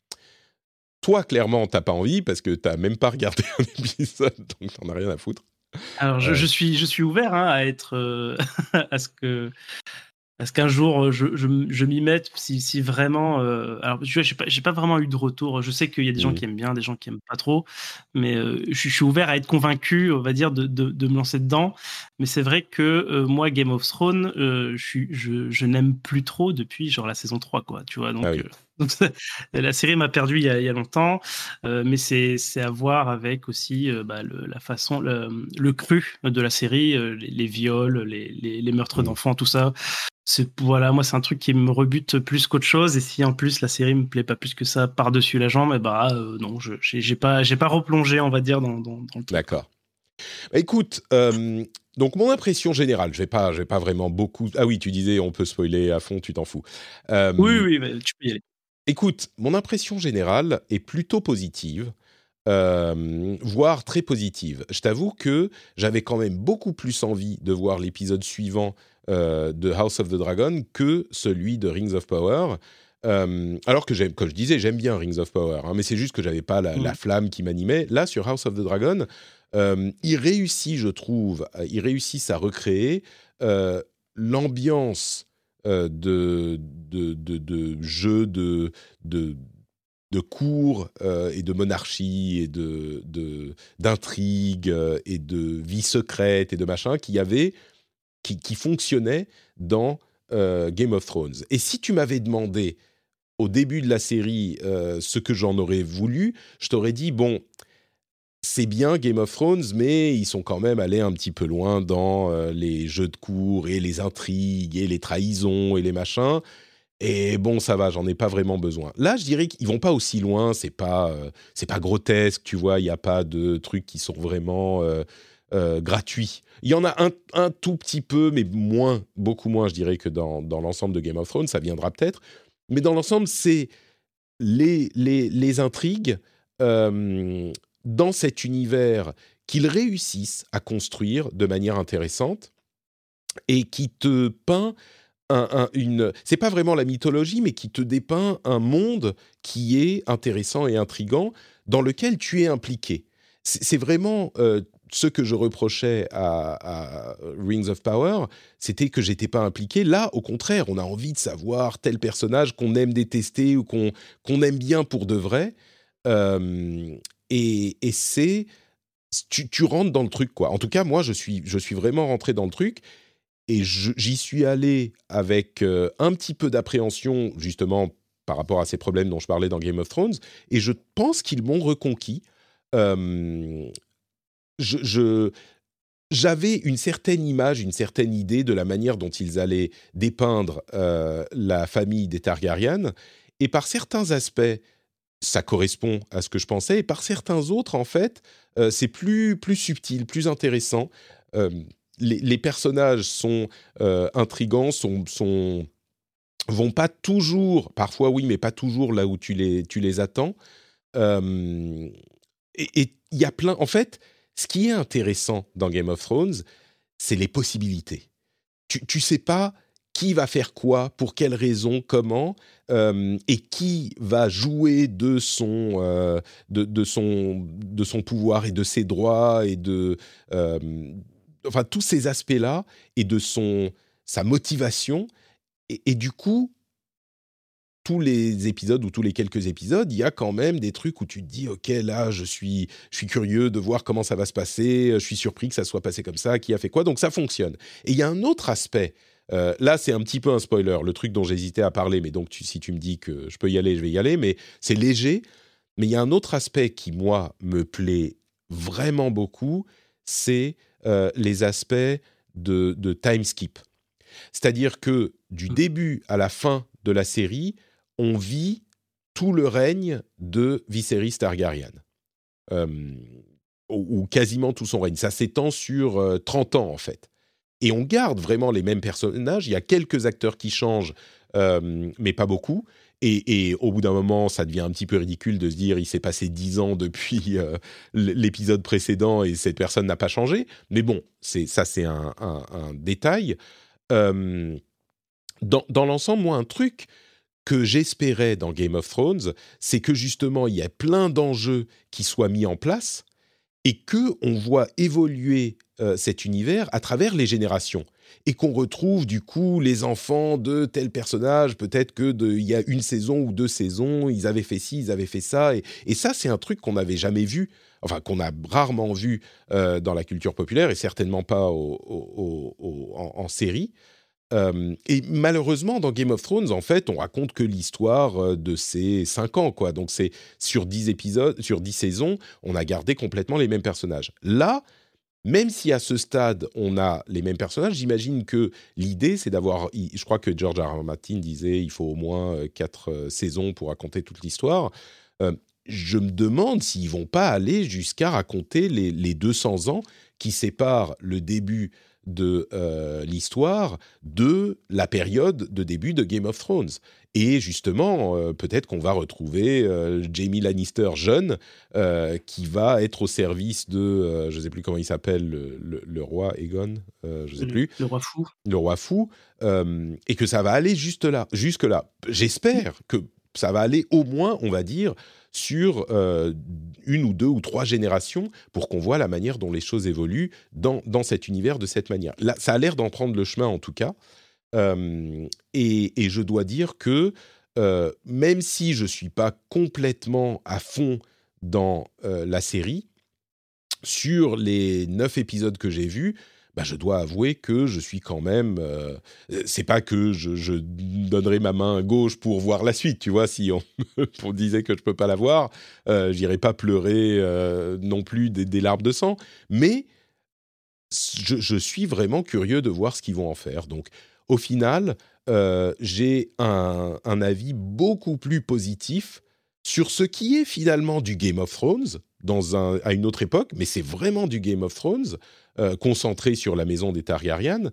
Toi, clairement, t'as pas envie parce que t'as même pas regardé un épisode, donc t'en as rien à foutre. Alors, je, Euh. je suis, je suis ouvert hein, à être, euh, à ce que, à ce qu'un jour je, je, je m'y mette si, si vraiment. Euh, alors, tu vois, j'ai pas, j'ai pas vraiment eu de retour. Je sais qu'il y a des gens Mhm. qui aiment bien, des gens qui aiment pas trop, mais euh, je, je suis ouvert à être convaincu, on va dire, de, de, de me lancer dedans. Mais c'est vrai que euh, moi, Game of Thrones, euh, je, suis, je, je n'aime plus trop depuis genre la saison trois, quoi. Tu vois, donc. Ah oui. Euh, donc ça, la série m'a perdu il y a, il y a longtemps, euh, mais c'est, c'est à voir avec aussi euh, bah, le, la façon, le, le cru de la série, euh, les, les viols, les, les, les meurtres Mhm. d'enfants, tout ça. C'est, voilà, moi, c'est un truc qui me rebute plus qu'autre chose. Et si en plus la série me plaît pas plus que ça par-dessus la jambe, eh bah, euh, non, je, j'ai, j'ai pas, j'ai pas replongé, on va dire, dans, dans, dans le truc. D'accord. Bah, écoute, euh, donc mon impression générale, je vais pas, je vais pas vraiment beaucoup. Ah oui, tu disais on peut spoiler à fond, tu t'en fous. Euh, Oui, oui, bah, tu peux y aller. Écoute, mon impression générale est plutôt positive, euh, voire très positive. Je t'avoue que j'avais quand même beaucoup plus envie de voir l'épisode suivant euh, de House of the Dragon que celui de Rings of Power. Euh, alors que, j'aime, comme je disais, j'aime bien Rings of Power, hein, mais c'est juste que j'avais pas la, Mm. la flamme qui m'animait. Là, sur House of the Dragon, euh, il réussit, je trouve, il réussit à recréer euh, l'ambiance euh, de, de, de, de jeu de, de, de cour euh, et de monarchie et de, de, d'intrigue euh, et de vie secrète et de machin qui, avait, qui, qui fonctionnait dans euh, Game of Thrones. Et si tu m'avais demandé au début de la série euh, ce que j'en aurais voulu, je t'aurais dit, bon, c'est bien Game of Thrones, mais ils sont quand même allés un petit peu loin dans euh, les jeux de cour et les intrigues et les trahisons et les machins. Et bon, ça va, j'en ai pas vraiment besoin. Là, je dirais qu'ils vont pas aussi loin. C'est pas, euh, c'est pas grotesque, tu vois. Il y a pas de trucs qui sont vraiment euh, euh, gratuits. Il y en a un, un tout petit peu, mais moins, beaucoup moins, je dirais, que dans, dans l'ensemble de Game of Thrones. Ça viendra peut-être. Mais dans l'ensemble, c'est les, les, les intrigues euh, dans cet univers qu'ils réussissent à construire de manière intéressante et qui te peint un, un, une... C'est pas vraiment la mythologie, mais qui te dépeint un monde qui est intéressant et intriguant, dans lequel tu es impliqué. C'est, c'est vraiment euh, ce que je reprochais à, à Rings of Power, c'était que j'étais pas impliqué. Là, au contraire, on a envie de savoir tel personnage qu'on aime détester ou qu'on, qu'on aime bien pour de vrai. Euh, et, et c'est... Tu, tu rentres dans le truc, quoi. En tout cas, moi, je suis, je suis vraiment rentré dans le truc. Et je, j'y suis allé avec euh, un petit peu d'appréhension, justement, par rapport à ces problèmes dont je parlais dans Game of Thrones. Et je pense qu'ils m'ont reconquis. Euh, je, je, j'avais une certaine image, une certaine idée de la manière dont ils allaient dépeindre euh, la famille des Targaryen. Et par certains aspects, ça correspond à ce que je pensais. Et par certains autres, en fait, euh, c'est plus, plus subtil, plus intéressant. Euh, Les, les personnages sont euh, intrigants, sont, sont, vont pas toujours, parfois oui, mais pas toujours là où tu les, tu les attends. Euh, et il y a plein... En fait, ce qui est intéressant dans Game of Thrones, c'est les possibilités. Tu, tu sais pas qui va faire quoi, pour quelles raisons, comment, euh, et qui va jouer de son, euh, de, de, son, de son pouvoir et de ses droits et de... Euh, enfin, tous ces aspects-là et de son, sa motivation. Et, et du coup, tous les épisodes ou tous les quelques épisodes, il y a quand même des trucs où tu te dis « Ok, là, je suis, je suis curieux de voir comment ça va se passer. Je suis surpris que ça soit passé comme ça. Qui a fait quoi ?» Donc, ça fonctionne. Et il y a un autre aspect. Euh, là, c'est un petit peu un spoiler, le truc dont j'hésitais à parler. Mais donc, tu, si tu me dis que je peux y aller, je vais y aller. Mais c'est léger. Mais il y a un autre aspect qui, moi, me plaît vraiment beaucoup. C'est... Euh, les aspects de, de time skip. C'est-à-dire que du début à la fin de la série, on vit tout le règne de Viserys Targaryen. Euh, ou, ou quasiment tout son règne. Ça s'étend sur euh, trente ans, en fait. Et on garde vraiment les mêmes personnages. Il y a quelques acteurs qui changent, euh, mais pas beaucoup. Et, et au bout d'un moment, ça devient un petit peu ridicule de se dire il s'est passé dix ans depuis euh, l'épisode précédent et cette personne n'a pas changé. Mais bon, c'est, ça, c'est un, un, un détail. Euh, dans, dans l'ensemble, moi, un truc que j'espérais dans Game of Thrones, c'est que justement, il y a plein d'enjeux qui soient mis en place et qu'on voit évoluer euh, cet univers à travers les générations. Et qu'on retrouve du coup les enfants de tel personnage, peut-être que de, il y a une saison ou deux saisons, ils avaient fait ci, ils avaient fait ça, et, et ça c'est un truc qu'on n'avait jamais vu, enfin qu'on a rarement vu euh, dans la culture populaire et certainement pas au, au, au, en, en série. Euh, et malheureusement dans Game of Thrones en fait on raconte que l'histoire de ces cinq ans quoi, donc c'est sur dix épisodes, sur dix saisons, on a gardé complètement les mêmes personnages. Là, même si à ce stade, on a les mêmes personnages, j'imagine que l'idée, c'est d'avoir... Je crois que George R. R. Martin disait il faut au moins quatre euh, saisons pour raconter toute l'histoire. Euh, je me demande s'ils ne vont pas aller jusqu'à raconter les, les deux cents ans qui séparent le début de euh, l'histoire de la période de début de Game of Thrones. Et justement, euh, peut-être qu'on va retrouver euh, Jaime Lannister jeune, euh, qui va être au service de, euh, je ne sais plus comment il s'appelle, le, le, le roi Aegon, euh, je ne sais le, plus. Le roi fou. Le roi fou, euh, et que ça va aller juste là, jusque-là. J'espère que ça va aller au moins, on va dire, sur euh, une ou deux ou trois générations pour qu'on voit la manière dont les choses évoluent dans, dans cet univers de cette manière. Là, ça a l'air d'en prendre le chemin en tout cas. Euh, et, et je dois dire que euh, même si je ne suis pas complètement à fond dans euh, la série, sur les neuf épisodes que j'ai vus, bah, je dois avouer que je suis quand même... Euh, c'est pas que je, je donnerais ma main gauche pour voir la suite, tu vois, si on me disait que je peux pas la voir, euh, j'irais pas pleurer euh, non plus des, des larmes de sang, mais je, je suis vraiment curieux de voir ce qu'ils vont en faire. Donc, au final, euh, j'ai un, un avis beaucoup plus positif sur ce qui est finalement du Game of Thrones dans un, à une autre époque, mais c'est vraiment du Game of Thrones, euh, concentré sur la maison des Targaryen,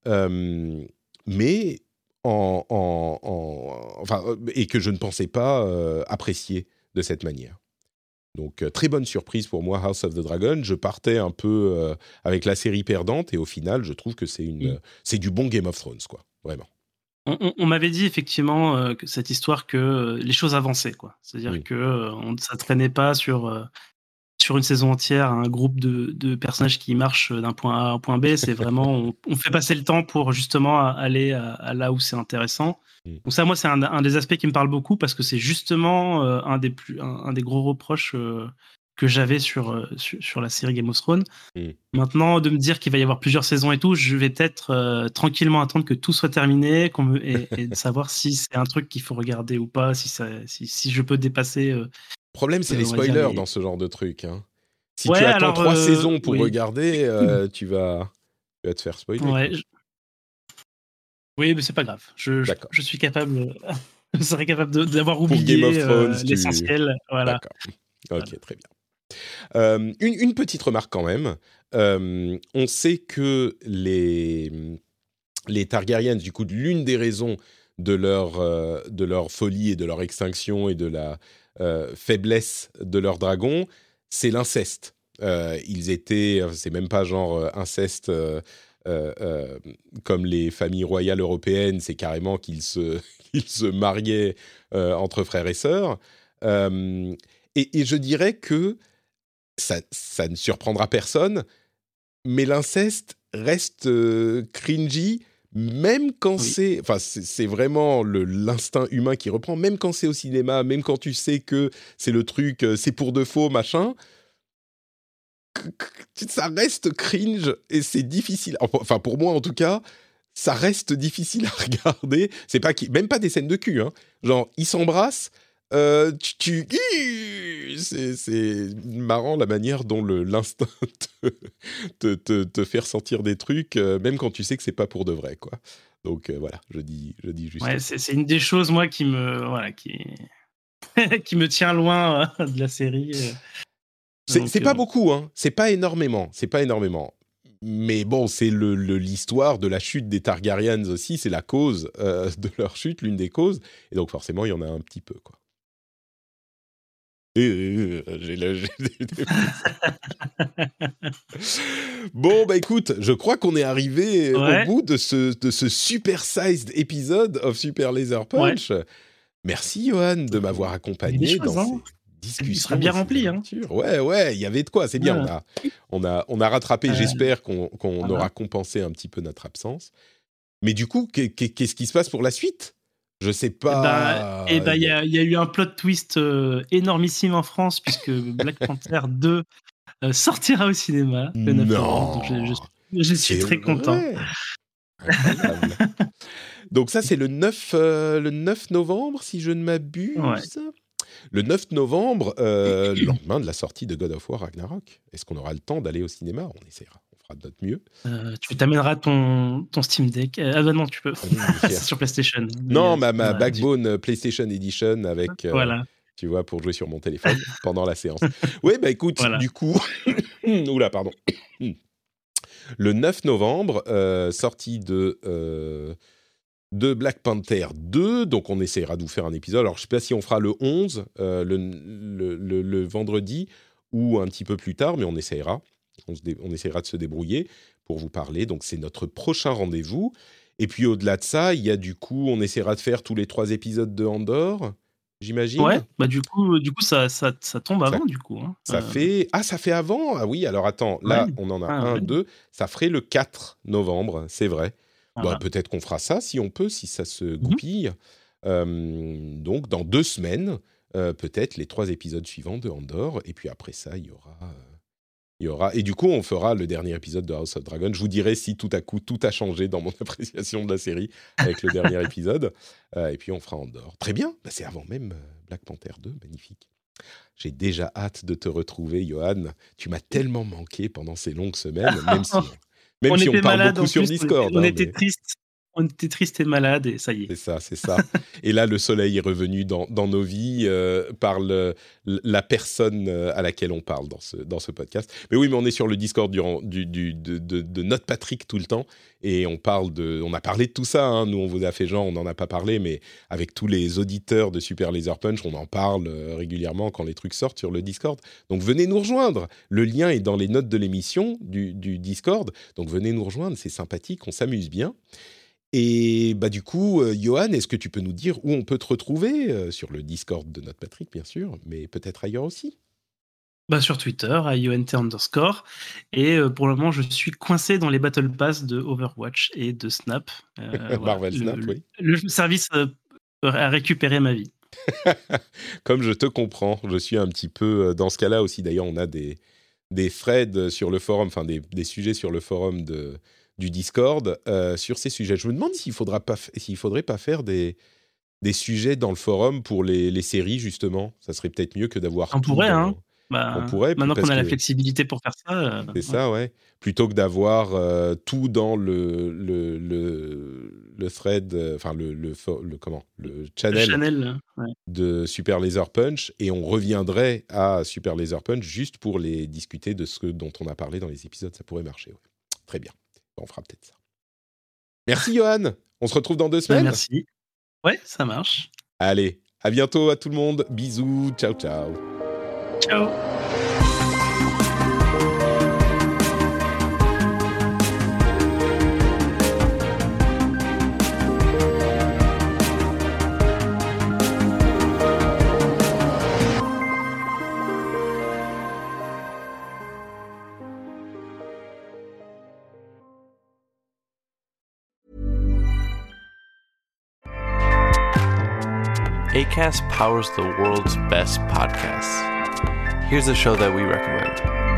euh, mais en, en, en, enfin, et que je ne pensais pas euh, apprécier de cette manière. Donc, euh, très bonne surprise pour moi, House of the Dragon. Je partais un peu euh, avec la série perdante, et au final, je trouve que c'est, une, Mm. euh, c'est du bon Game of Thrones, quoi, vraiment. On, on- on m'avait dit effectivement euh, que cette histoire que euh, les choses avançaient, quoi. C'est-à-dire Mm. que euh, on, ça traînait pas sur euh, sur une saison entière un groupe de, de personnages qui marchent d'un point A à un point B. C'est vraiment on, on fait passer le temps pour justement aller à, à là où c'est intéressant. Mm. Donc ça, moi, c'est un, un des aspects qui me parle beaucoup parce que c'est justement euh, un des plus un, un des gros reproches euh, que j'avais sur, euh, sur sur la série Game of Thrones. Mm. Maintenant, de me dire qu'il va y avoir plusieurs saisons et tout, je vais peut-être euh, tranquillement attendre que tout soit terminé qu'on me, et, et de savoir si c'est un truc qu'il faut regarder ou pas, si, ça, si, si je peux dépasser. Euh, Le problème, c'est euh, les on va dire spoilers les- dans ce genre de truc. Hein. Si Ouais, tu attends alors, trois euh, saisons pour oui. regarder, euh, tu, vas, tu vas te faire spoiler. Ouais, quoi. je- Oui, mais c'est pas grave. Je, je, D'accord. je suis capable, je serais capable de- d'avoir Pour Game oublié of Thrones, euh, tu- l'essentiel. Voilà. D'accord. Ok, Voilà. très bien. Euh, une, une petite remarque quand même. Euh, on sait que les, les Targaryens, du coup, l'une des raisons de leur, euh, de leur folie et de leur extinction et de la euh, faiblesse de leurs dragons, c'est l'inceste. Euh, ils étaient, c'est même pas genre euh, inceste euh, euh, euh, comme les familles royales européennes, c'est carrément qu'ils se, qu'ils se mariaient euh, entre frères et sœurs. Euh, et, et je dirais que ça, ça ne surprendra personne, mais l'inceste reste euh, cringy, même quand Oui. c'est... Enfin, c'est, c'est vraiment le, l'instinct humain qui reprend, même quand c'est au cinéma, même quand tu sais que c'est le truc, euh, c'est pour de faux, machin, ça reste cringe et c'est difficile. Enfin, pour moi, en tout cas, ça reste difficile à regarder. C'est pas qui, même pas des scènes de cul, hein. Genre, ils s'embrassent, euh, tu, tu c'est, c'est marrant la manière dont le, l'instinct te, te, te, te fait ressentir des trucs, euh, même quand tu sais que c'est pas pour de vrai, quoi. Donc euh, voilà, je dis, je dis juste. Ouais, ça. c'est, c'est une des choses moi qui me, voilà, qui, qui me tient loin euh, de la série. euh. C'est, Donc, c'est euh, pas bon. beaucoup, hein. C'est pas énormément, c'est pas énormément. Mais bon, c'est le, le, l'histoire de la chute des Targaryens aussi, c'est la cause euh, de leur chute, l'une des causes. Et donc forcément, il y en a un petit peu, quoi. Euh, j'ai le- j'ai des- Bon, bah écoute, je crois qu'on est arrivé au Ouais, bout de ce, de ce super-sized épisode of Super Laser ouais. Punch. Merci, Johan, de m'avoir Il y a accompagné des dans choses, hein. ces Il discussions. sera bien et ces rempli, hein. aventures. Ouais, ouais, il y avait de quoi, c'est bien. On Voilà. a, on a, on a rattrapé, Euh, j'espère qu'on, qu'on voilà. aura compensé un petit peu notre absence. Mais du coup, qu'est- qu'est- qu'est-ce qui se passe pour la suite ? Je sais Eh ben, pas. eh ben, il y a, il y a eu un plot twist euh, énormissime en France puisque Black Panther deux euh, sortira au cinéma le neuf novembre. Donc je, je Non, suis, je suis c'est très content. vrai. Incroyable. Donc ça, c'est le neuf, euh, le neuf novembre, si je ne m'abuse. Ouais. Le neuf novembre, euh, le lendemain de la sortie de God of War Ragnarok. Est-ce qu'on aura le temps d'aller au cinéma ? On essaiera, on fera de notre mieux. Euh, tu t'amèneras ton, ton Steam Deck. Euh, ah bah non, tu peux. Ah oui, C'est fier. sur PlayStation. Non, Mais, ma, ma voilà, du- Backbone euh, PlayStation Edition avec, euh, Voilà. tu vois, pour jouer sur mon téléphone pendant la séance. Oui, bah écoute, Voilà. du coup, oula, pardon. Le neuf novembre, euh, sortie de, euh, de Black Panther deux, donc on essaiera de vous faire un épisode. Alors, je ne sais pas si on fera le onze, euh, le, le, le, le vendredi, ou un petit peu plus tard, mais on essaiera. On, se dé- on essaiera de se débrouiller pour vous parler. Donc, c'est notre prochain rendez-vous. Et puis, au-delà de ça, il y a du coup, on essaiera de faire tous les trois épisodes de Andorre, j'imagine. Ouais, bah du coup, du coup ça, ça, ça tombe Ça, avant, du coup. Hein. ça Euh, fait... Ah, ça fait avant. Ah oui, alors attends, là, ouais. on en a Ah, un, ouais. deux. Ça ferait le quatre novembre, c'est vrai. Voilà. Bah, peut-être qu'on fera ça, si on peut, si ça se Mhm. goupille. Euh, donc, dans deux semaines, euh, peut-être les trois épisodes suivants de Andorre. Et puis après ça, il y aura... euh, il y aura... Et du coup, on fera le dernier épisode de House of Dragon. Je vous dirai si tout à coup, tout a changé dans mon appréciation de la série avec le dernier épisode. Euh, et puis, on fera Andorre. Très bien. Bah, c'est avant même euh, Black Panther deux. Magnifique. J'ai déjà hâte de te retrouver, Johan. Tu m'as tellement manqué pendant ces longues semaines, même si, même on si on était parle malade beaucoup en sur plus, Discord. on hein, était mais... tristes. on était triste et malade et ça y est. C'est ça, c'est ça. Et là, le soleil est revenu dans, dans nos vies euh, par le, la personne à laquelle on parle dans ce, dans ce podcast. Mais oui, mais on est sur le Discord du, du, du, de, de, de notre Patrick tout le temps et on parle de, on a parlé de tout ça. Hein. Nous, on vous a fait genre, on n'en a pas parlé, mais avec tous les auditeurs de Super Laser Punch, on en parle régulièrement quand les trucs sortent sur le Discord. Donc venez nous rejoindre. Le lien est dans les notes de l'émission du, du Discord. Donc venez nous rejoindre, c'est sympathique, on s'amuse bien. Et bah, du coup, euh, Johan, est-ce que tu peux nous dire où on peut te retrouver euh, sur le Discord de notre Patrick, bien sûr, mais peut-être ailleurs aussi? Bah, sur Twitter, à I O N T underscore. Et euh, pour le moment, je suis coincé dans les Battle Pass de Overwatch et de Snap. Euh, Marvel voilà. Snap, le, oui. Le, le service euh, a récupéré ma vie. Comme je te comprends, je suis un petit peu dans ce cas-là aussi. D'ailleurs, on a des, des threads sur le forum, enfin des, des sujets sur le forum de... du Discord euh, sur ces sujets. Je me demande s'il faudra pas f- s'il faudrait pas faire des des sujets dans le forum pour les, les séries justement. Ça serait peut-être mieux que d'avoir. On tout pourrait, dans... hein. Bah, on pourrait. Maintenant qu'on a que... la flexibilité pour faire ça. Euh, c'est ouais. ça, ouais. Plutôt que d'avoir euh, tout dans le le le, le thread, enfin le, le le comment le channel, le channel ouais. de Super Laser Punch, et on reviendrait à Super Laser Punch juste pour les discuter de ce dont on a parlé dans les épisodes. Ça pourrait marcher. Ouais. Très bien. On fera peut-être ça. Merci, Johan. On se retrouve dans deux semaines. Merci. Ouais, ça marche. Allez, à bientôt à tout le monde. Bisous. Ciao, ciao. Ciao. Acast powers the world's best podcasts. Here's a show that we recommend.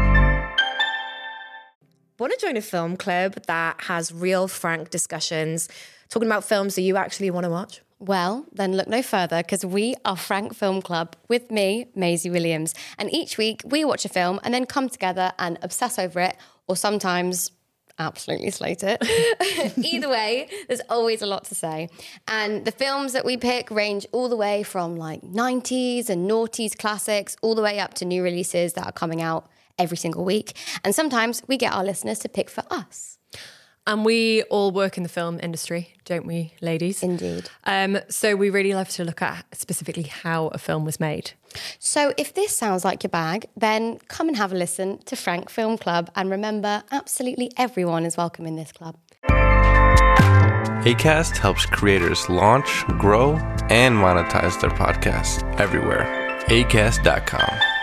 Want to join a film club that has real, frank discussions, talking about films that you actually want to watch? Well, then look no further, because we are Frank Film Club with me, Maisie Williams. And each week we watch a film and then come together and obsess over it, or sometimes absolutely slate it. Either way, there's always a lot to say. And the films that we pick range all the way from like nineties and noughties classics, all the way up to new releases that are coming out every single week. And sometimes we get our listeners to pick for us. And we all work in the film industry, don't we, ladies? Indeed. Um, so we really love to look at specifically how a film was made. So if this sounds like your bag, then come and have a listen to Frank Film Club. And remember, absolutely everyone is welcome in this club. Acast helps creators launch, grow, and monetize their podcasts everywhere. acast dot com.